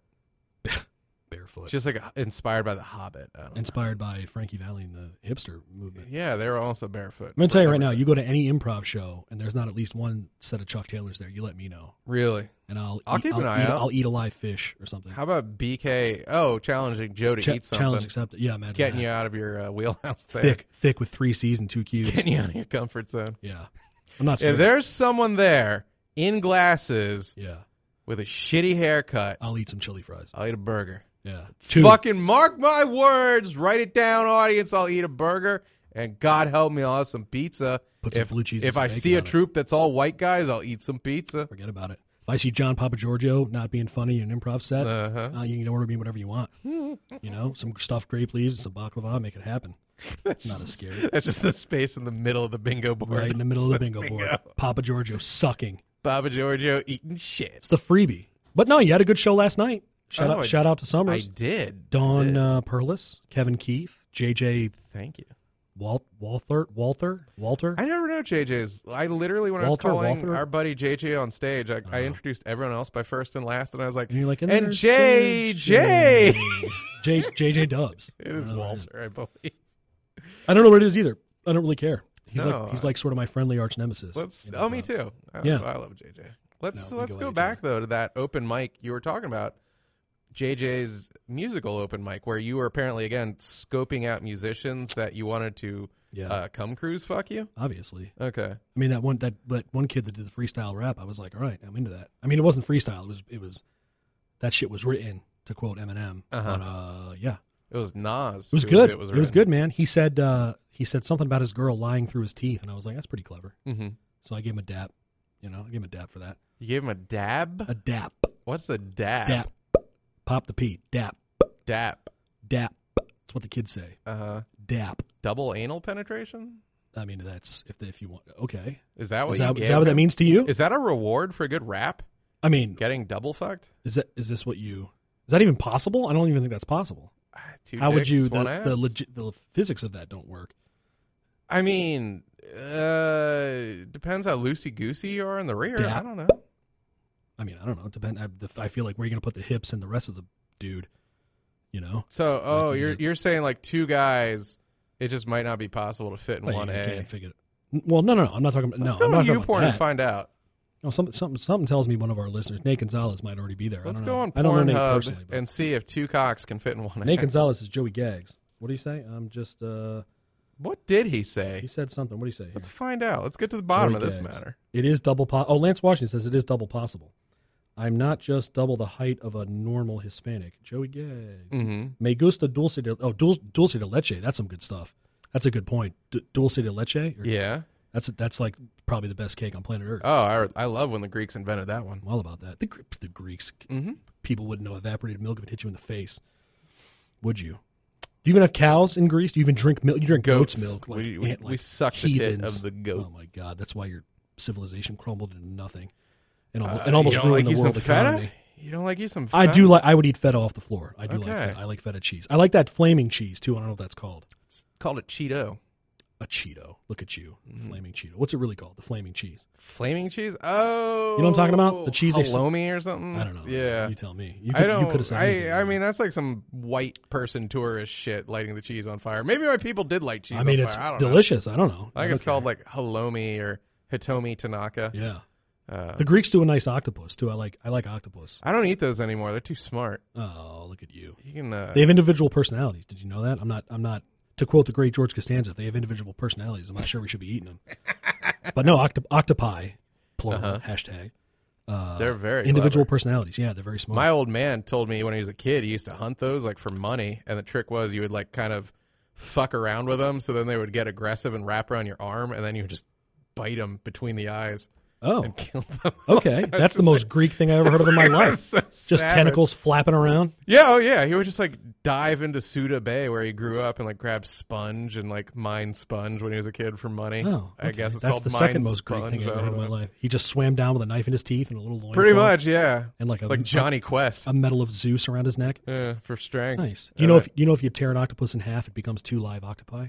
Barefoot. Just like inspired by The Hobbit. I don't know. Inspired by Frankie Valli and the hipster movement. Yeah, they were also barefoot. I'm gonna tell you right now. You go to any improv show and there's not at least one set of Chuck Taylors there. You let me know, Really? and I'll I'll eat, keep an I'll eye eat, out. I'll eat a live fish or something. How about B K? Oh, challenging Joe to Ch- eat something. challenge accepted. Yeah, imagine Getting that. you out of your uh, wheelhouse there. thick, thick with three C's and two Q's. Getting you out of your comfort zone. Yeah, I'm not If scared. there's someone there in glasses yeah, with a shitty haircut, I'll eat some chili fries. I'll eat a burger. Yeah, two. Fucking mark my words. Write it down, audience. I'll eat a burger. And God help me, I'll have some pizza. Put some if blue cheese and if some I bacon see a on it. troop that's all white guys, I'll eat some pizza. Forget about it. If I see John Papagiorgio not being funny in an improv set, Uh-huh. uh, you can order me whatever you want. You know, some stuffed grape leaves, some baklava, make it happen. That's Not as just, scary. That's just the space in the middle of the bingo board. Right in the middle of the Says bingo, board. Papa Giorgio sucking. Baba Giorgio eating shit. It's the freebie. But no, you had a good show last night. Shout Oh, out, I- shout out to I Summers, did. I Dawn did. uh, Perlis, Kevin Keefe, J J Thank you. Walt, Walther, Walter, Walter. I never know J J's. I literally, when Walter, I was calling Walther? our buddy J J on stage, I, I Uh-huh. introduced everyone else by first and last, and I was like, and you're like, and, and there's J J. J J J Dubs. It is I don't know what Walter, I believe. I don't know what it is either. I don't really care. He's No, like he's I- like sort of my friendly arch nemesis. Let's. in Oh, me improv. too. I, Yeah. I love J J. Let's No, we let's go go at each back though to that open mic you were talking about. J J's musical open mic, where you were apparently again scoping out musicians that you wanted to Yeah, uh, come cruise fuck you. obviously. Okay. I mean that one that that one kid that did the freestyle rap. I was like, all right, I'm into that. I mean, it wasn't freestyle. It was it was that shit was written, to quote Eminem. Uh-huh. But uh, yeah, It was Nas. it was who good. It was, it was good, man. He said uh, he said something about his girl lying through his teeth, and I was like, that's pretty clever. Mm-hmm. So I gave him a dap. You know, I gave him a dap for that. You gave him a dab. A dap, What's a dab? dap, pop the P, dap, Dap. dap. That's what the kids say. Uh huh. Dap. Double anal penetration. I mean, that's if the, if you want. Okay, Is that what is you that, gave is that what that him? means to you? Is that a reward for a good rap? I mean, Getting double fucked? is that is this what you? Is that even possible? I don't even think that's possible. Ah, Two How would dicks, you? The one the, ass? legit, the physics of that don't work. I mean, uh, depends how loosey goosey you are in the rear. Dap. I don't know. I mean, I don't know. It depend. I, the, I feel like where are you going to put the hips and the rest of the dude? You know, So, oh, Like, you're you- you're saying like two guys, it just might not be possible to fit in Well, one you A. can't figure it. Well, no, no, no. I'm not talking about. Let's no, go I'm not on talking YouPorn about and that. find out. No, something, something, something tells me one of our listeners, Nate Gonzalez, might already be there. Let's I don't go know. on I don't know Nate Pornhub personally, but and see if two cocks can fit in one Nate ass. Gonzalez is Joey Gags. What do you say? I'm just. uh What did he He say? said something. What do you say? Here? Let's find out. Let's get to the bottom Joey of this Gags. matter. It is double. Po- oh, Lance Washington says it is double possible. I'm not just double the height of a normal Hispanic. Joey Gaggs. Mm-hmm. Me gusta dulce de oh dulce, dulce de leche. That's some good stuff. That's a good point. D- dulce de leche. Or- Yeah. That's that's like probably the best cake on planet Earth. Oh, I, I love when the Greeks invented that one. I'm all about that. The, Gre- the Greeks, Mm-hmm. people wouldn't know evaporated milk if it hit you in the face. Would you? Do you even have cows in Greece? Do you even drink milk? You drink goat's, Goats. milk. Like, We- we- ant- we like suck the tit heathens. of the goat. Oh my god, that's why your civilization crumbled into nothing, and, al- Uh, and almost you don't ruined like the you world some feta? economy. You don't like you some I feta? do like. I would eat feta off the floor. I do like Okay. feta. I like feta cheese. I like that flaming cheese too. I don't know what that's called. It's called a Cheeto. A Cheeto. Look at you, Mm-hmm. flaming Cheeto. What's it really called? The flaming cheese. Flaming cheese? Oh. You know what I'm talking about? The cheese they- halloumi or something? I don't know. Yeah. you tell me. You I could, don't. you could have said anything. I, I mean, that's like some white person tourist shit, lighting the cheese on fire. Maybe my people did light cheese. I mean, on it's fire. I don't know. delicious. I don't know. I think don't it's called care. like halloumi or hitomi tanaka. Yeah. Uh, The Greeks do a nice octopus too. I like. I like octopus. I don't eat those anymore. They're too smart. Oh, look at you. You can. Uh, They have individual personalities. Did you know that? I'm not. I'm not. To quote the great George Costanza, if they have individual personalities, I'm not sure we should be eating them. But no, octo- octopi, plural, Uh-huh. hashtag. Uh, they're very individual clever. personalities. Yeah, they're very smart. My old man told me when he was a kid, he used to hunt those like for money, and the trick was you would like kind of fuck around with them, so then they would get aggressive and wrap around your arm, and then you would just bite them between the eyes oh, and kill them. okay. That's the most Greek thing I ever heard of in my life. So Just savage. tentacles flapping around. Yeah, oh yeah. He would just like dive into Suda Bay where he grew up and like grab sponge and like mine sponge when he was a kid for money. Oh, I okay. guess it's that's called the mine second most Greek sponge. thing I I ever heard in don't my know. life. He just swam down with a knife in his teeth and a little loin Pretty cloth much, yeah. and like a Like Johnny Quest. a medal of Zeus around his neck. Yeah, for strength. Nice. Do you know if you know if you tear an octopus in half, it becomes two live octopi?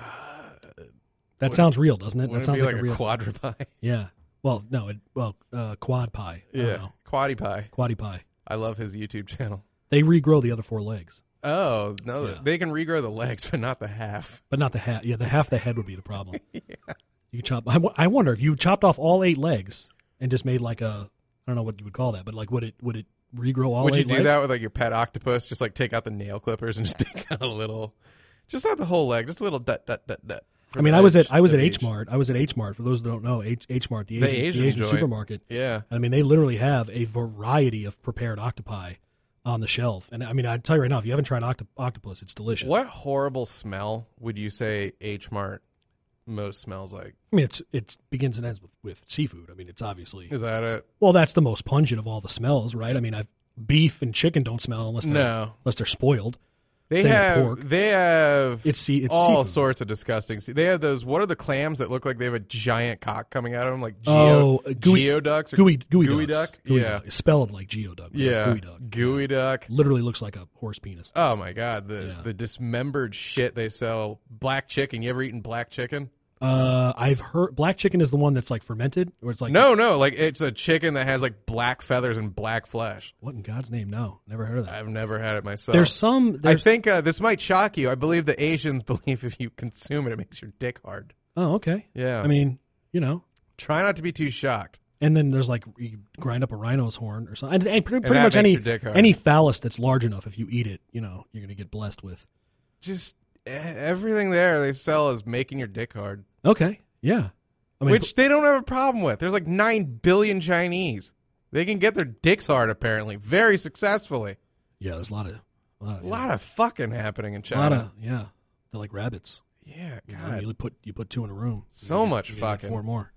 That sounds real, doesn't it? That Wouldn't it sounds be like, like, a real. a quadrupie? Yeah. Well, no. It, well, uh, quad pie. I don't Yeah, know. Quaddy Pie. Quaddy pie. I love his YouTube channel. They regrow the other four legs, Oh no, Yeah. they can regrow the legs, but not the half. but not the half. Yeah, the half the head would be the problem. yeah. You chop. I, w- I wonder if you chopped off all eight legs and just made like a. I don't know what you would call that, but like would it would it regrow all Would eight you do legs? that with like your pet octopus? Just like take out the nail clippers and just take out a little, just not the whole leg, just a little dut dut dut dut. for I mean, the I was edge- at I was the at edge. H Mart. I was at H Mart. For those that don't know, H H Mart, the The Asian, the Asian Asian joint. supermarket. Yeah, I mean, they literally have a variety of prepared octopi on the shelf. And I mean, I tell you right now, if you haven't tried octo- octopus, it's delicious. what horrible smell would you say H Mart most smells like? I mean, it's it begins and ends with, with seafood. I mean, it's obviously Is that it? well, that's the most pungent of all the smells, right? I mean, I've, beef and chicken don't smell unless they're, No. unless they're spoiled. They Same with have pork. they have It's sea, it's all seafood. sorts of disgusting. se- They have those. What are the clams that look like they have a giant cock coming out of them, like Oh, geo, uh, gooey- geoducks or gooey gooey, gooey ducks. duck? Gooey yeah, duck. It's spelled like geoduck. but yeah, gooey duck. gooey duck. Literally looks like a horse penis. Oh my god, the Yeah. the dismembered shit they sell. Black chicken. You ever eaten black chicken? Uh, I've heard black chicken is the one that's like fermented, or it's like No, no. Like it's a chicken that has like black feathers and black flesh. What in God's name? No, never heard of that. I've never had it myself. There's some. I There's, think uh, this might shock you. I believe the Asians believe if you consume it, it makes your dick hard. oh, okay. Yeah. I mean, you know. Try not to be too shocked. And then there's like you grind up a rhino's horn or something. And, and pretty, pretty that much makes any your dick hard. any phallus that's large enough, if you eat it, you know, you're gonna get blessed with. Just eh, everything there they sell is making your dick hard, Okay. Yeah. I mean, which they don't have a problem with. There's like nine billion Chinese. They can get their dicks hard apparently, very successfully. yeah, there's a lot of a lot of, A lot of fucking happening in a China. lot of yeah. They're like rabbits. yeah, You, know, God. you put you put two in a room. So You get- much you get fucking. four more.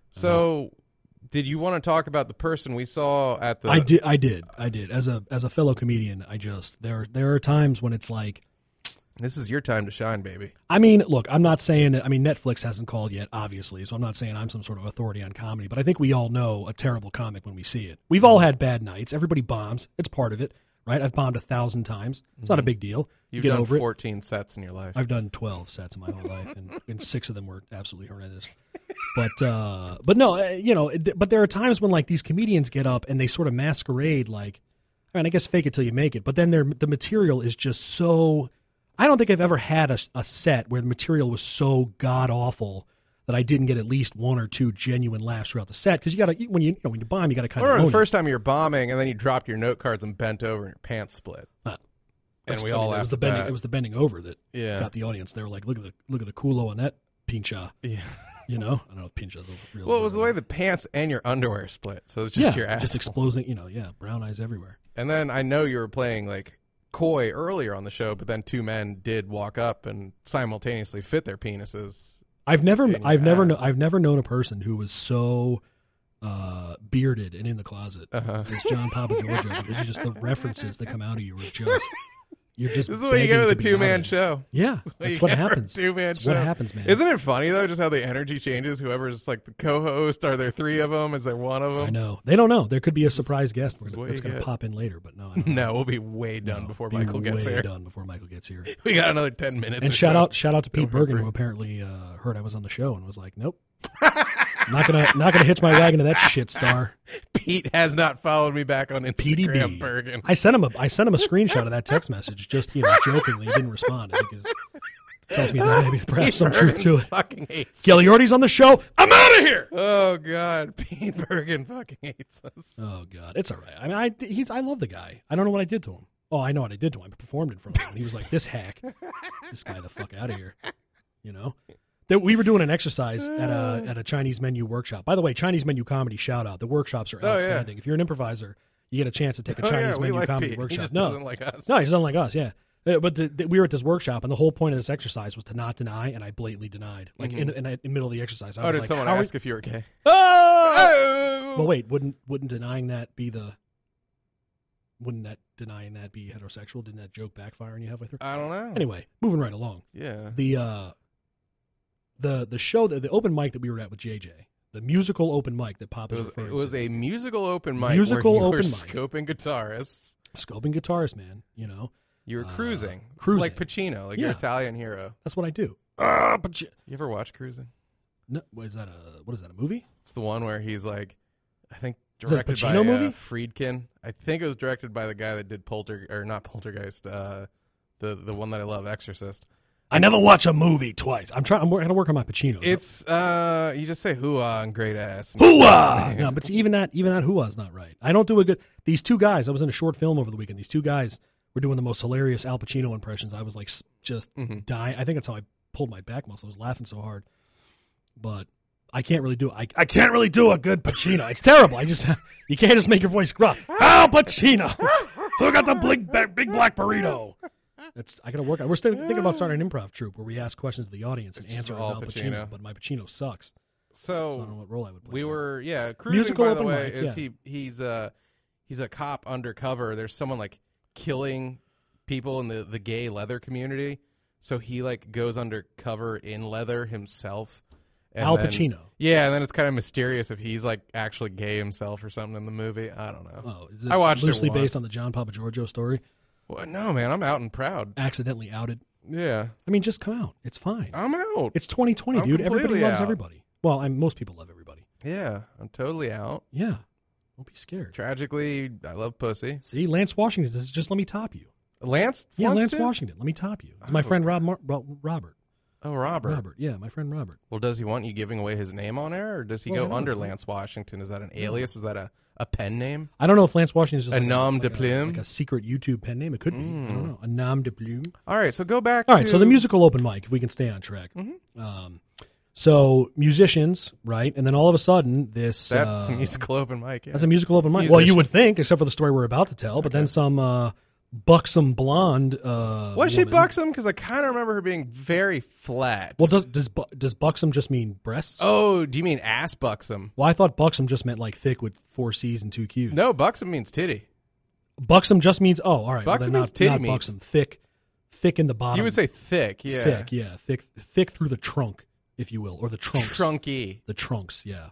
So, did you want to talk about the person we saw at the? I did. I did. I did. As a as a fellow comedian, I just there there are times when it's like. This is your time to shine, baby. I mean, look, I'm not saying that. I mean, Netflix hasn't called yet, obviously, so I'm not saying I'm some sort of authority on comedy, but I think we all know a terrible comic when we see it. We've all had bad nights. Everybody bombs. It's part of it, right? I've bombed a thousand times. It's not a big deal. You You've get done over it. fourteen sets in your life. I've done twelve sets in my whole life, and, and six of them were absolutely horrendous. But uh, but no, uh, you know, it- but there are times when like these comedians get up and they sort of masquerade like, I mean, I guess fake it till you make it. But then their the material is just so. I don't think I've ever had a, a set where the material was so god awful that I didn't get at least one or two genuine laughs throughout the set. Because you got to when you, you know when you bomb, you got to kind Or of the first time you were bombing, and then you dropped your note cards and bent over, and your pants split. Uh, and we I all mean, it laughed was the at bending. that. It was the bending over that Yeah. got the audience. They were like, "Look at the look at the culo on that pincha." Yeah. You know, I don't know if pinch is a real. Well, it was the word. way the pants and your underwear split, so it's just yeah, your ass. just exploding. You know, yeah, brown eyes everywhere. And then I know you were playing like coy earlier on the show, but then two men did walk up and simultaneously fit their penises. I've never, in your I've never, kno- ass. I've never known a person who was so uh, bearded and in the closet Uh-huh. as John Papa Giorgio. Because it's just the references that come out of you are just. You're just. This is what you get begging with a to be two man outed. show. Yeah, You that's what get for a happens. Two-man That's show. what happens, man. Isn't it funny though, just how the energy changes? Whoever's like the co-host, are there three of them? Is there one of them? I know. They don't know. There could be a surprise guest we're is gonna, what that's you going to get. pop in later, but no. I don't know. No, we'll be way done No, before be Michael gets way here. done before Michael gets here. We got another ten minutes. And or shout so. out, shout out to Pete Don't Bergen, worry. who apparently uh, heard I was on the show and was like, "Nope, not gonna, not gonna hitch my wagon to that shit star." Pete has not followed me back on P D Instagram. B. Bergen. I sent him a, I sent him a screenshot of that text message, just you know, jokingly. He didn't respond because it tells me that maybe perhaps Pete some Bergen truth to it. Fucking hates. Gagliardi's on the show. I'm out of here. Oh God, Pete Bergen fucking hates us. Oh God, it's all right. I mean, I he's I love the guy. I don't know what I did to him. Oh, I know what I did to him. I performed in front of him. And he was like, "This hack, this guy, the fuck out of here." You know, that we were doing an exercise at a at a Chinese menu workshop. By the way, Chinese menu comedy shout out. The workshops are Oh, yeah. outstanding. If you're an improviser, you get a chance to take a Oh, Chinese yeah, we menu like comedy Pete. workshop. He just no, doesn't like us. no, he doesn't like us. Yeah. Uh, But the, the, we were at this workshop, and the whole point of this exercise was to not deny, and I blatantly denied. Like in, in, in the middle of the exercise, I Oh, was did like, someone "How are ask if you were gay? you-" Oh! Oh! Well, wait, wouldn't wouldn't denying that be the? Wouldn't that denying that be heterosexual? Didn't that joke backfire on you halfway through? I don't know. Anyway, moving right along. Yeah. The uh, the the show the, the open mic that we were at with J J, the musical open mic that Pop It is was, referring it was to. a musical open mic Musical where you open were mic. scoping guitarists. Scoping guitarist, man. You know, You were Uh, cruising. cruising. Like Pacino, like your Yeah. Italian hero. that's what I do. Uh, but you, You ever watch Cruising? no, what is that a what is that a movie? It's the one where he's like, I think Is that a directed Pacino by movie? Uh, Friedkin. I think it was directed by the guy that did Polter or not Poltergeist. Uh, the the one that I love, Exorcist. I never watch a movie twice. I'm trying. I'm going to work on my Pacino. It's uh, you just say hooah and great ass. Hooah! No, but see, even that, even that hooah's not right. I don't do a good. These two guys. I was in a short film over the weekend. These two guys were doing the most hilarious Al Pacino impressions. I was like, s- just Mhm. dying. I think that's how I pulled my back muscle. I was laughing so hard, but I can't really do. I I can't really do a good Pacino. It's terrible. I just you can't just make your voice gruff. Al Pacino, who got the big ba- big black burrito? That's I gotta work on. We're still thinking about starting an improv troupe where we ask questions to the audience and It's answer as all Al Pacino. Pacino. But my Pacino sucks, so I don't know So what role I would play. we there. were yeah Cruising. Musical by the open way, mic, is yeah. he he's a he's a cop undercover. There's someone like killing people in the the gay leather community. So he like goes undercover in leather himself. And Al then- Pacino. Yeah, and then it's kind of mysterious if he's like actually gay himself or something in the movie. I don't know. Oh, is it I watched it loosely once. based on the John Papa Giorgio story. Well, no, man, I'm out and proud. Accidentally outed. Yeah, I mean, just come out. It's fine. I'm out. It's twenty twenty, I'm dude. Everybody completely loves out. everybody. Well, I'm, most people love everybody. Yeah, I'm totally out. Yeah. Don't be scared. Tragically, I love pussy. See, Lance Washington says, just let me top you. Lance? Yeah, wants Lance to? Washington. Let me top you. It's my Oh, friend Rob Mar- Ro- Robert. Oh, Robert. Robert. Yeah, my friend Robert. Well, does he want you giving away his name on air, or does he Well, I go don't under know. Lance Washington? Is that an alias? Is that a, a pen name? I don't know if Lance Washington is just A like nom de like plume? like a secret YouTube pen name. It could be. I Mm. don't know. A nom de plume. All right, so go back All to... right, so the musical open mic, if we can stay on track. Mhm. Um, so musicians, right? And then all of a sudden, this That's uh, a musical open mic, yeah. that's a musical open mic. Well, you Musician. would think, except for the story we're about to tell. But then some uh, buxom blonde. Uh, Was she woman- buxom? Because I kind of remember her being very flat. Well, does does bu- does buxom just mean breasts? Oh, do you mean ass buxom? Well, I thought buxom just meant like thick with four C's and two Q's. No, buxom means titty. buxom just means oh, all right. Buxom well, then means not, titty not meat. buxom, thick, thick in the bottom. You would say thick, yeah. thick, yeah, thick, thick through the trunk, if you will, or the trunks. Trunky. The trunks, yeah.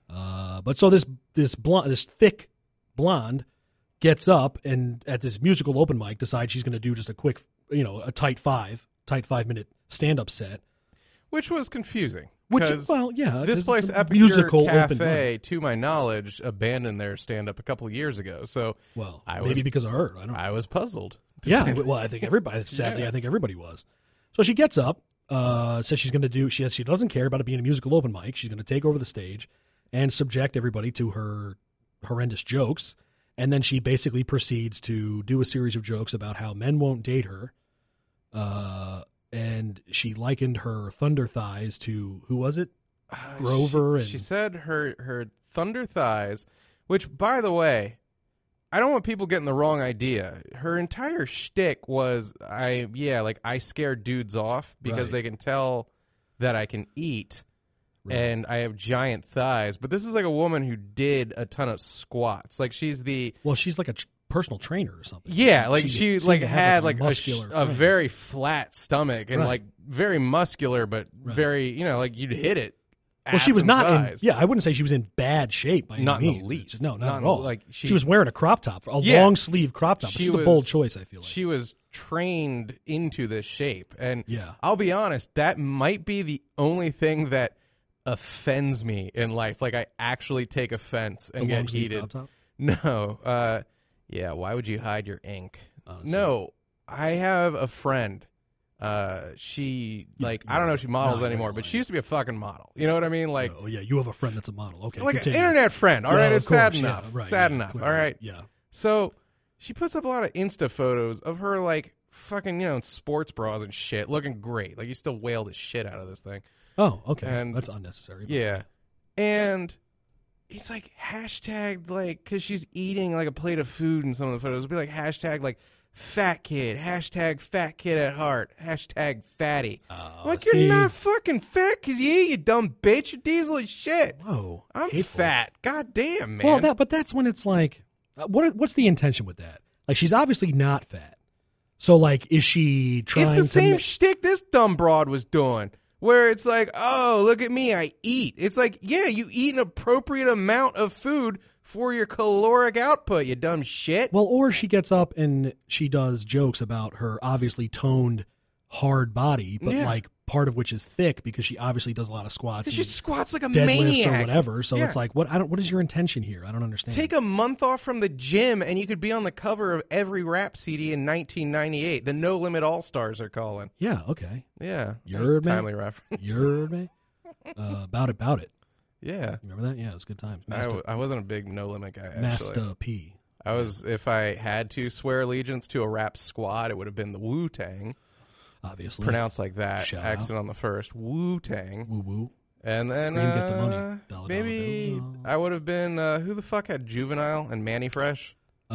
Uh, but so this this blonde, this thick blonde, gets up and at this musical open mic decides she's going to do just a quick, you know, a tight five, tight five minute stand up set. Which was confusing. Which, 'cause well, yeah, this 'cause place, it's a Epicure musical open Cafe, mic. to my knowledge, abandoned their stand-up a couple of years ago. So Well, I maybe was- because of her. I don't know. I was puzzled. to Yeah, say well, I think everybody. Sadly, Yeah. I think everybody was. So she gets up, uh, says she's going to do. She has, she doesn't care about it being a musical open mic. She's going to take over the stage and subject everybody to her horrendous jokes. And then she basically proceeds to do a series of jokes about how men won't date her. Uh, and she likened her thunder thighs to who was it? Grover She, and she said her her thunder thighs, which, by the way, I don't want people getting the wrong idea. Her entire shtick was, I yeah, like I scare dudes off because Right. they can tell that I can eat. Right. And I have giant thighs, but this is like a woman who did a ton of squats. Like she's the well, she's like a tr- personal trainer or something. yeah, like she, seemed like to have, had like, like a a, sh- muscular a frame. very flat stomach and Right. like very muscular, but Right. very you know like you'd hit it. Well, she ass was and not in. thighs. Yeah, I wouldn't say she was in bad shape by Not any in the means. least. It's- No, not, Not at in the- all. like, she, she- was wearing a crop top, a Yeah. long sleeve crop top. Which She is a was- bold choice. I feel like. She was trained into this shape, and Yeah. I'll be honest, that might be the only thing that offends me in life. Like I actually take offense and The long get sleeve heated. crop top? No, uh, yeah. Why would you hide your ink? Honestly. No, I have a friend. Uh, she like I don't know if she models No, anymore, right, but right. she used to be a fucking model. You know what I mean? Like oh yeah, you have a friend that's a model. Okay, like continue. an internet friend. All Well, right, of it's sad course, yeah, enough. right, sad yeah, enough. clearly, All right. Yeah. So she puts up a lot of Insta photos of her like fucking, you know, in sports bras and shit, looking great. Like you still wail the shit out of this thing. Oh, okay. And- That's unnecessary. but- Yeah. And it's like hashtag like because she's eating like a plate of food in some of the photos. It'll be like hashtag like fat kid, hashtag fat kid at heart, hashtag fatty. Oh, I'm like, see. you're not fucking fat because you eat, you dumb bitch. You're diesel as shit. Whoa. I'm hateful. fat. God damn, man. Well, that but that's when it's like, uh, what what's the intention with that? Like, she's obviously not fat. So, like, is she trying it's the to same ma- shtick this dumb broad was doing. Where it's like, oh, look at me, I eat. It's like, yeah, you eat an appropriate amount of food for your caloric output, you dumb shit. Well, or she gets up and she does jokes about her obviously toned, hard body, but Yeah. like part of which is thick because she obviously does a lot of squats, She and squats like a deadlifts maniac. or whatever. So Yeah. it's like, what? I don't. What is your intention here? I don't understand. Take a month off from the gym and you could be on the cover of every rap C D in nineteen ninety-eight. The No Limit All Stars are calling. yeah, okay. Yeah. You there's a heard me? timely reference. You heard me? Uh, about it, about it. Yeah. You remember that? Yeah, it was good times. I, Master, w- I wasn't a big No Limit guy, actually. Master P. I was, if I had to swear allegiance to a rap squad, it would have been the Wu-Tang. Obviously. Pronounced like that. Shout Accent on the first. Wu-Tang. Woo woo. And then Cream, get the money. uh, Dollar, maybe dollar bill. I would have been, uh, who the fuck had Juvenile and Manny Fresh?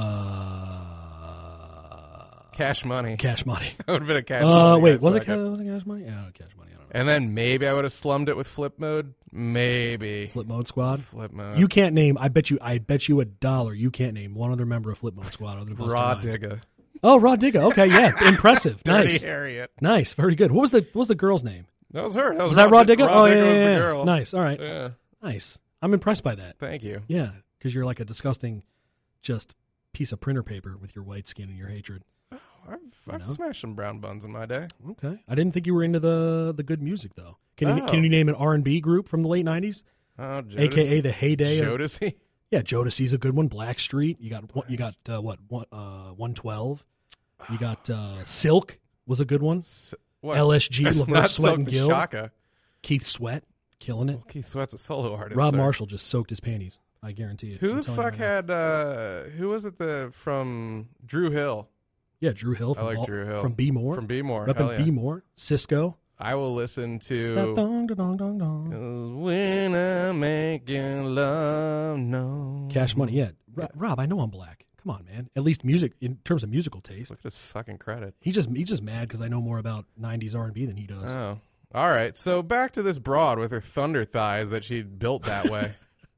Uh, Cash Money. Cash Money. I would have been a Cash Uh, Money. wait, guy was it, second. cash, was it Cash Money? Yeah, Cash Money. I don't know. And then maybe I would have slummed it with Flip Mode. Maybe. Flip Mode Squad. Flip Mode. You can't name. I bet you. I bet you a dollar. You can't name one other member of Flip Mode Squad other than Busta Raw Rhymes. Digga. Oh, Raw Digga. Okay, yeah, impressive. Dirty Nice, Harriet. nice, very good. What was the What was the girl's name? That was her. That was, Was that Raw Digga? Raw Oh, Digga yeah, was yeah, the yeah. girl. Nice. All right, Yeah. nice. I'm impressed by that. Thank you. Yeah, because you're like a disgusting, just piece of printer paper with your white skin and your hatred. I've, I've know? smashed some brown buns in my day. Okay, I didn't think you were into the the good music though. Can you Oh. Can you name an R and B group from the late nineties, Oh, Jodeci. aka the heyday? Of, Jodeci. yeah, Jodeci's a good one. Blackstreet. You got what? You got uh, what? One, uh, one twelve. You got uh, Silk was a good one. S- What? L S G, That's Levert, not Sweat Silk and the Gill. Shaka. Keith Sweat, killing it. Keith Sweat's a solo artist. Rob sir. Marshall just soaked his panties. I guarantee it. Who I'm the telling you fuck right now. had? uh Who was it? The from Drew Hill. Yeah, Drew Hill from, I like Bal- Drew Hill from B More. From B More. Up Hell in yeah. B More. Cisco. I will listen That to dong, da, dong, dong, dong. 'Cause When I'm making love, no. Cash Money. Yeah, Ro- Rob. I know I'm black. Come on, man. At least music in terms of musical taste. Look at his fucking credit. He's just he's just mad because I know more about nineties R and B than he does. Oh. All right. So back to this broad with her thunder thighs that she built that way.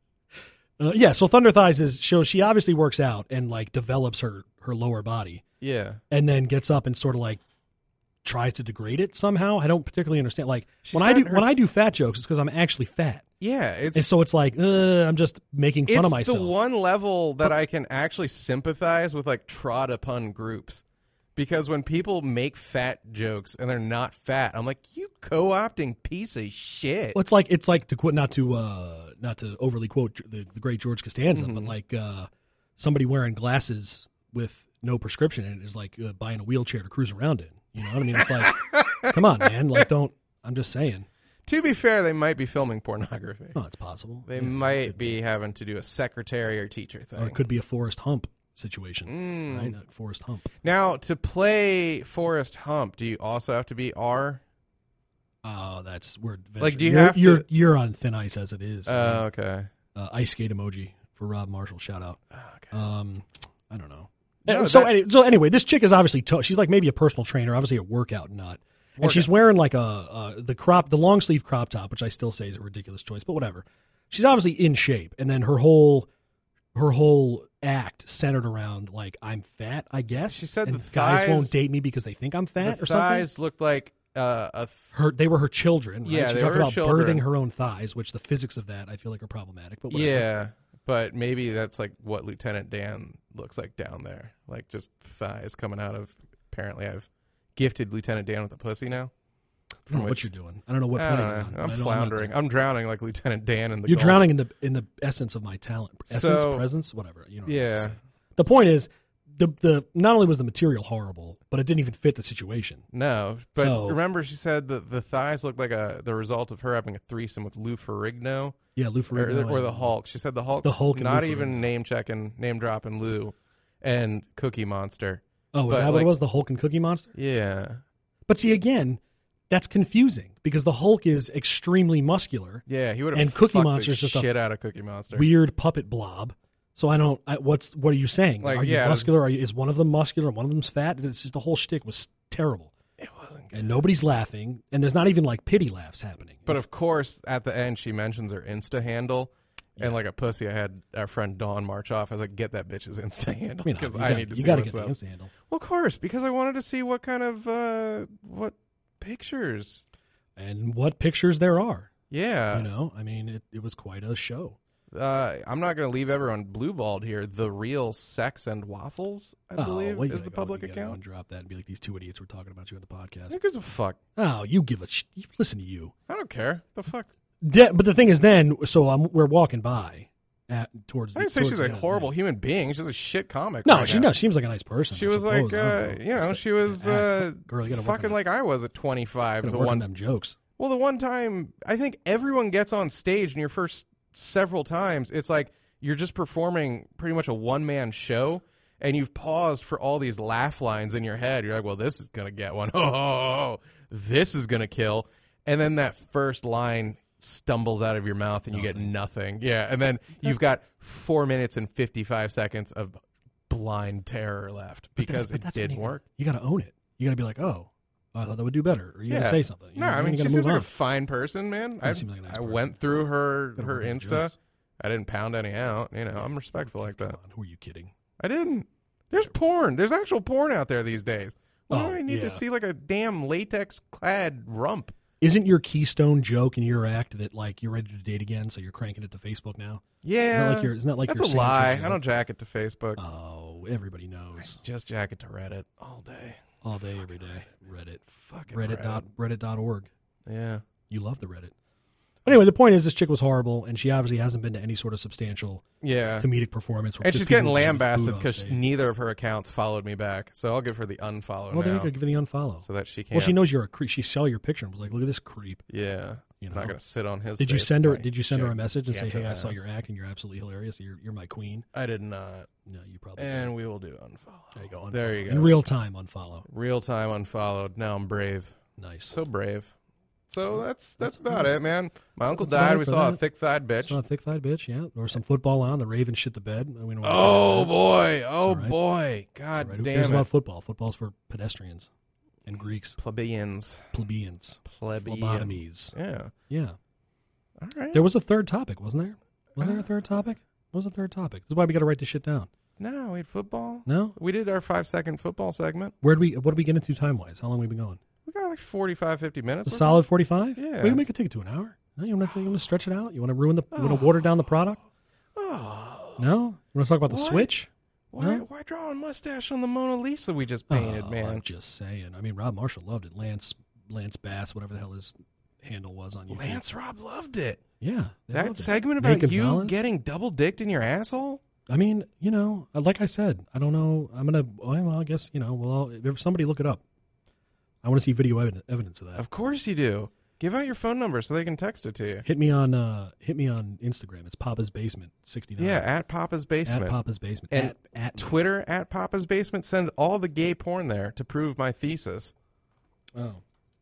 Uh, yeah. So Thunder Thighs is shows she obviously works out and like develops her her lower body Yeah. and then gets up and sort of like tries to degrade it somehow. I don't particularly understand. Like She when I said do her when I do fat jokes, it's because I'm actually fat. Yeah. It's And so it's like, uh, I'm just making fun it's of myself. the one level that I can actually sympathize with, like trod upon groups, because when people make fat jokes and they're not fat, I'm like, you co-opting piece of shit. Well, it's like it's like to quote not to uh, not to overly quote the, the great George Costanza, Mm-hmm. but like uh, somebody wearing glasses with no prescription in it is like uh, buying a wheelchair to cruise around in. You know what I mean? It's like, come on, man. Like, don't. I'm just saying. To be fair, they might be filming pornography. Oh, it's possible. They Yeah, might could be having to do a secretary or teacher thing. or it could be a Forrest Hump situation, Mm. right? A Forrest Hump. Now, to play Forrest Hump, do you also have to be R? Oh, that's we're Like, do you you're, have to- you're you're on thin ice as it is. Oh, okay. uh, ice skate emoji for Rob Marshall. Shout out. Okay. Um, I don't know. No, so, that- any, so anyway, this chick is obviously to- she's like maybe a personal trainer, obviously a workout nut, and she's wearing like a uh, the crop the long sleeve crop top, which I still say is a ridiculous choice, but whatever. She's obviously in shape, and then her whole her whole act centered around like I'm fat, I guess. She said and the guys thighs- won't date me because they think I'm fat The or something. thighs looked like uh, a. Th- Her, they were her children. Right? Yeah, she they talked were her about children. birthing her own thighs, which the physics of that I feel like are problematic. But whatever. yeah, but maybe that's like what Lieutenant Dan looks like down there, like just thighs coming out of. Apparently, I've gifted Lieutenant Dan with a pussy now. I don't know what Which- you're doing. I don't know what I planet don't you're know. on. but I'm I know floundering. not there. I'm drowning like Lieutenant Dan in the. You're Gulf. drowning in the in the essence of my talent, essence, So- presence, whatever. You know. What I'm Yeah. saying. The point is, the the not only was the material horrible, but it didn't even fit the situation. No, but So- remember she said that the thighs looked like a the result of her having a threesome with Lou Ferrigno Yeah, Lou or, Ferrigno or the and- Hulk. She said the Hulk, The Hulk and not Lou even Ferrigno. name checking, name dropping Lou and Cookie Monster. Oh, was but, that what like- it was? The Hulk and Cookie Monster? Yeah, But see, again, that's confusing because the Hulk is extremely muscular, yeah, he would have And Cookie fucked Monster's the just a shit out of Cookie Monster. weird puppet blob. So I don't. I, what's what are you saying? Like, are you yeah, muscular? Are you, is one of them muscular? One of them's fat? It's just the whole shtick was terrible, It wasn't good. and nobody's laughing, and there's not even like pity laughs happening. But It's- of course, at the end, she mentions her Insta handle. And like a pussy, I had our friend Dawn march off. I was like, "Get that bitch's Insta handle I mean, because you I gotta- need to you see gotta what's get up." the Insta handle. Well, of course, because I wanted to see what kind of uh, what pictures. And what pictures there are. Yeah, You know, I mean, it, it was quite a show. uh, I'm not going to leave everyone blue balled here. The Real Sex and Waffles, I believe, well, you is gotta the go- public you gotta go account. and drop that and be like, these two idiots were talking about you on the podcast. Who gives a fuck? Oh, you give a sh- you listen to you. I don't care. The fuck? De- but the thing is, then, so I'm, we're walking by at towards. I the, didn't say towards she's the a end. horrible human being. She's a shit comic. No, right she now. no, she seems like a nice person. She I was like, suppose. I uh, don't know. you know, Just she a- was act. uh, Girl, you gotta work on fucking that. like I was at twenty-five. Gotta The work on one, them jokes. well, the one time I think everyone gets on stage, and your first several times, it's like you're just performing pretty much a one-man show, and you've paused for all these laugh lines in your head. You're like, well, this is gonna get one. Oh, this is gonna kill, and then that first line stumbles out of your mouth and you get nothing. Yeah, and then you've got four minutes and fifty-five seconds of blind terror left because But it that's when didn't you, work. You got to own it. You got to be like, oh, I thought that would do better, or you got to Yeah. say something. You No, know, I you mean, she gotta seems move like on. a fine person, man. I, seems like a nice I person. went through her Gotta her work on the Insta. jokes. I didn't pound any out. You know, I'm respectful like Come that. on, who are you kidding? I didn't. There's porn. There's actual porn out there these days. Why Oh, do I need yeah. to see like a damn latex clad rump? Isn't your keystone joke in your act that like you're ready to date again, so you're cranking it to Facebook now? Yeah, Isn't that like your, isn't that like that's your a Sam lie. Tripoli? I don't jack it to Facebook. Oh, everybody knows. Just jack it to Reddit all day. All day, every day. Reddit. Fucking Reddit. Reddit. Dot, Reddit dot org. Yeah. You love the Reddit. But anyway, the point is this chick was horrible, and she obviously hasn't been to any sort of substantial Yeah. comedic performance. where And she's people getting just booed lambasted off because stage. neither of her accounts followed me back. So I'll give her the unfollow Well, there you now go. Give her the unfollow. so that she can. Well, she knows you're a creep. She saw your picture and was like, "Look at this creep." Yeah. You I'm know? not gonna sit on his. Did you face send her? with my Did you send her a gigantic message and say, "Hey, I saw ass. your act and you're absolutely hilarious. You're you're my queen." I did not. No, you probably. And did. we will do unfollow. There you go. Unfollow. There you go. In real time, unfollow. Real time unfollowed. Now I'm brave. Nice. So brave. So that's that's about it, man. My uncle that's about died. it We for saw a that. thick thighed bitch. Saw a thick thighed bitch. Yeah, or some football on. The Ravens shit the bed. I mean, Oh boy! Oh all right. boy! It's God all right. Who damn cares it! about football? Football's for pedestrians and Greeks, Plebeians. plebeians, Plebeians. phlebotomies. Yeah. Yeah. All right. There was a third topic, wasn't there? Was there a third topic? What was the third topic? This is why we got to write this shit down. No, we had football. No? We did our five second football segment. Where did we? What did we get into time wise? How long have we been going? We got like forty-five, fifty minutes. A wasn't solid forty-five. Yeah. We can make it take it to an hour. No, you want to you want to stretch it out? You want to ruin the? You want to water down the product? it? Oh. No. You want to talk about the What? Switch? Why, No? why draw a mustache on the Mona Lisa we just painted, Oh, man? I'm just saying. I mean, Rob Marshall loved it. Lance Lance Bass, whatever the hell his handle was on YouTube. Lance Rob loved it. Yeah. they That loved it. segment Nate about you Gonzalez? getting double dicked in your asshole? I mean, you know, like I said, I don't know. I'm gonna. Well, I guess you know. Well, if somebody look it up. I want to see video evidence, evidence of that. Of course you do. Give out your phone number so they can text it to you. Hit me on. Uh, hit me on Instagram. It's Papa's Basement sixty-nine. Yeah, at Papa's Basement. At Papa's Basement. And at at Twitter at Papa's Basement. Send all the gay porn there to prove my thesis. Oh.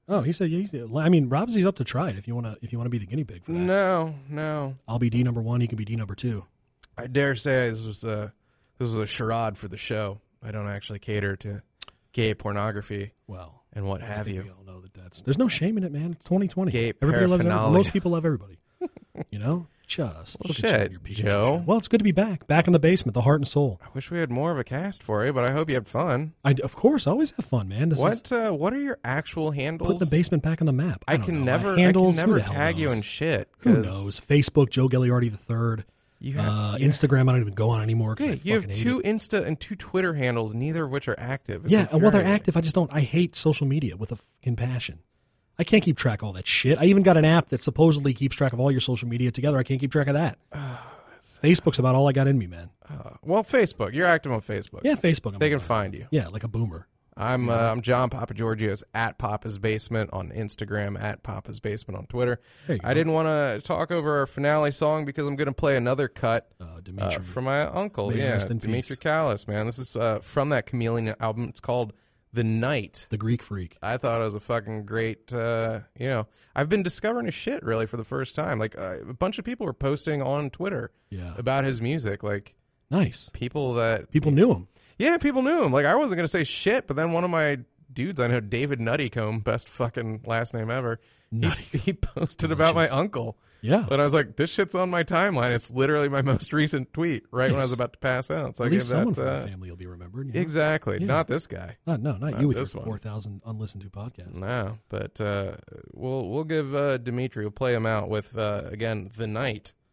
Oh, he said, yeah, he's, I mean, Robsy's up to try it if you want to if you want to be the guinea pig for that. No, no. I'll be D number one. He can be D number two. I dare say this was a this was a charade for the show. I don't actually cater to gay pornography Well, and what I have think you. we all know that that's there's no shame in it, man. It's twenty twenty. Gay everybody loves everybody. paraphernalia. Most people love everybody. You know, just Well, look at you shit, and your Pikachu Joe. shirt. Well, it's good to be back, back in the basement, the heart and soul. I wish we had more of a cast for you, but I hope you had fun. I of course always have fun, man. This is What uh, what are your actual handles? putting the basement back on the map. I, I don't can know. never My handles, I who can the never hell tag you knows? in shit. Who 'cause knows? Facebook, Joe Gagliardi the third. You have, Uh, you Instagram, I don't even go on anymore. 'cause Yeah, I you have fucking hate two it. Insta and two Twitter handles, neither of which are active. It's Yeah, and while they're infuriating. active, I just don't. I hate social media with a fucking passion. I can't keep track of all that shit. I even got an app that supposedly keeps track of all your social media together. I can't keep track of that. Facebook's about all I got in me, man. Uh, well, Facebook. You're active on Facebook. Yeah, Facebook. I'm They can about it. find you. Yeah, like a boomer. I'm uh, I'm John Papa Giorgio's at Papa's Basement on Instagram, at Papa's Basement on Twitter. There you go. I didn't want to talk over our finale song because I'm going to play another cut Uh, uh, Dimitri. from my uncle. May he Yeah, rest in Dimitri peace. Callis, man. This is uh, from that Chameleon album. It's called The Night. the Greek freak. I thought it was a fucking great, uh, you know, I've been discovering his shit really for the first time. Like uh, a bunch of people were posting on Twitter Yeah. about his music. Like Nice. people that, People knew him. yeah, people knew him. Like I wasn't going to say shit, but then one of my dudes I know, David Nuttycomb, best fucking last name ever, he, Nuttycomb. he posted about my Delicious. uncle. Yeah. And I was like, this shit's on my timeline. It's literally my most recent tweet right when I was Nice. about to pass out. So At I gave least someone that, from uh, the family will be remembered. You know? exactly. Yeah. Not this guy. Uh, no, not, Not you with this your one. four thousand unlistened to podcasts. No, but uh, we'll we'll give uh, Dimitri. We'll play him out with uh, again The Night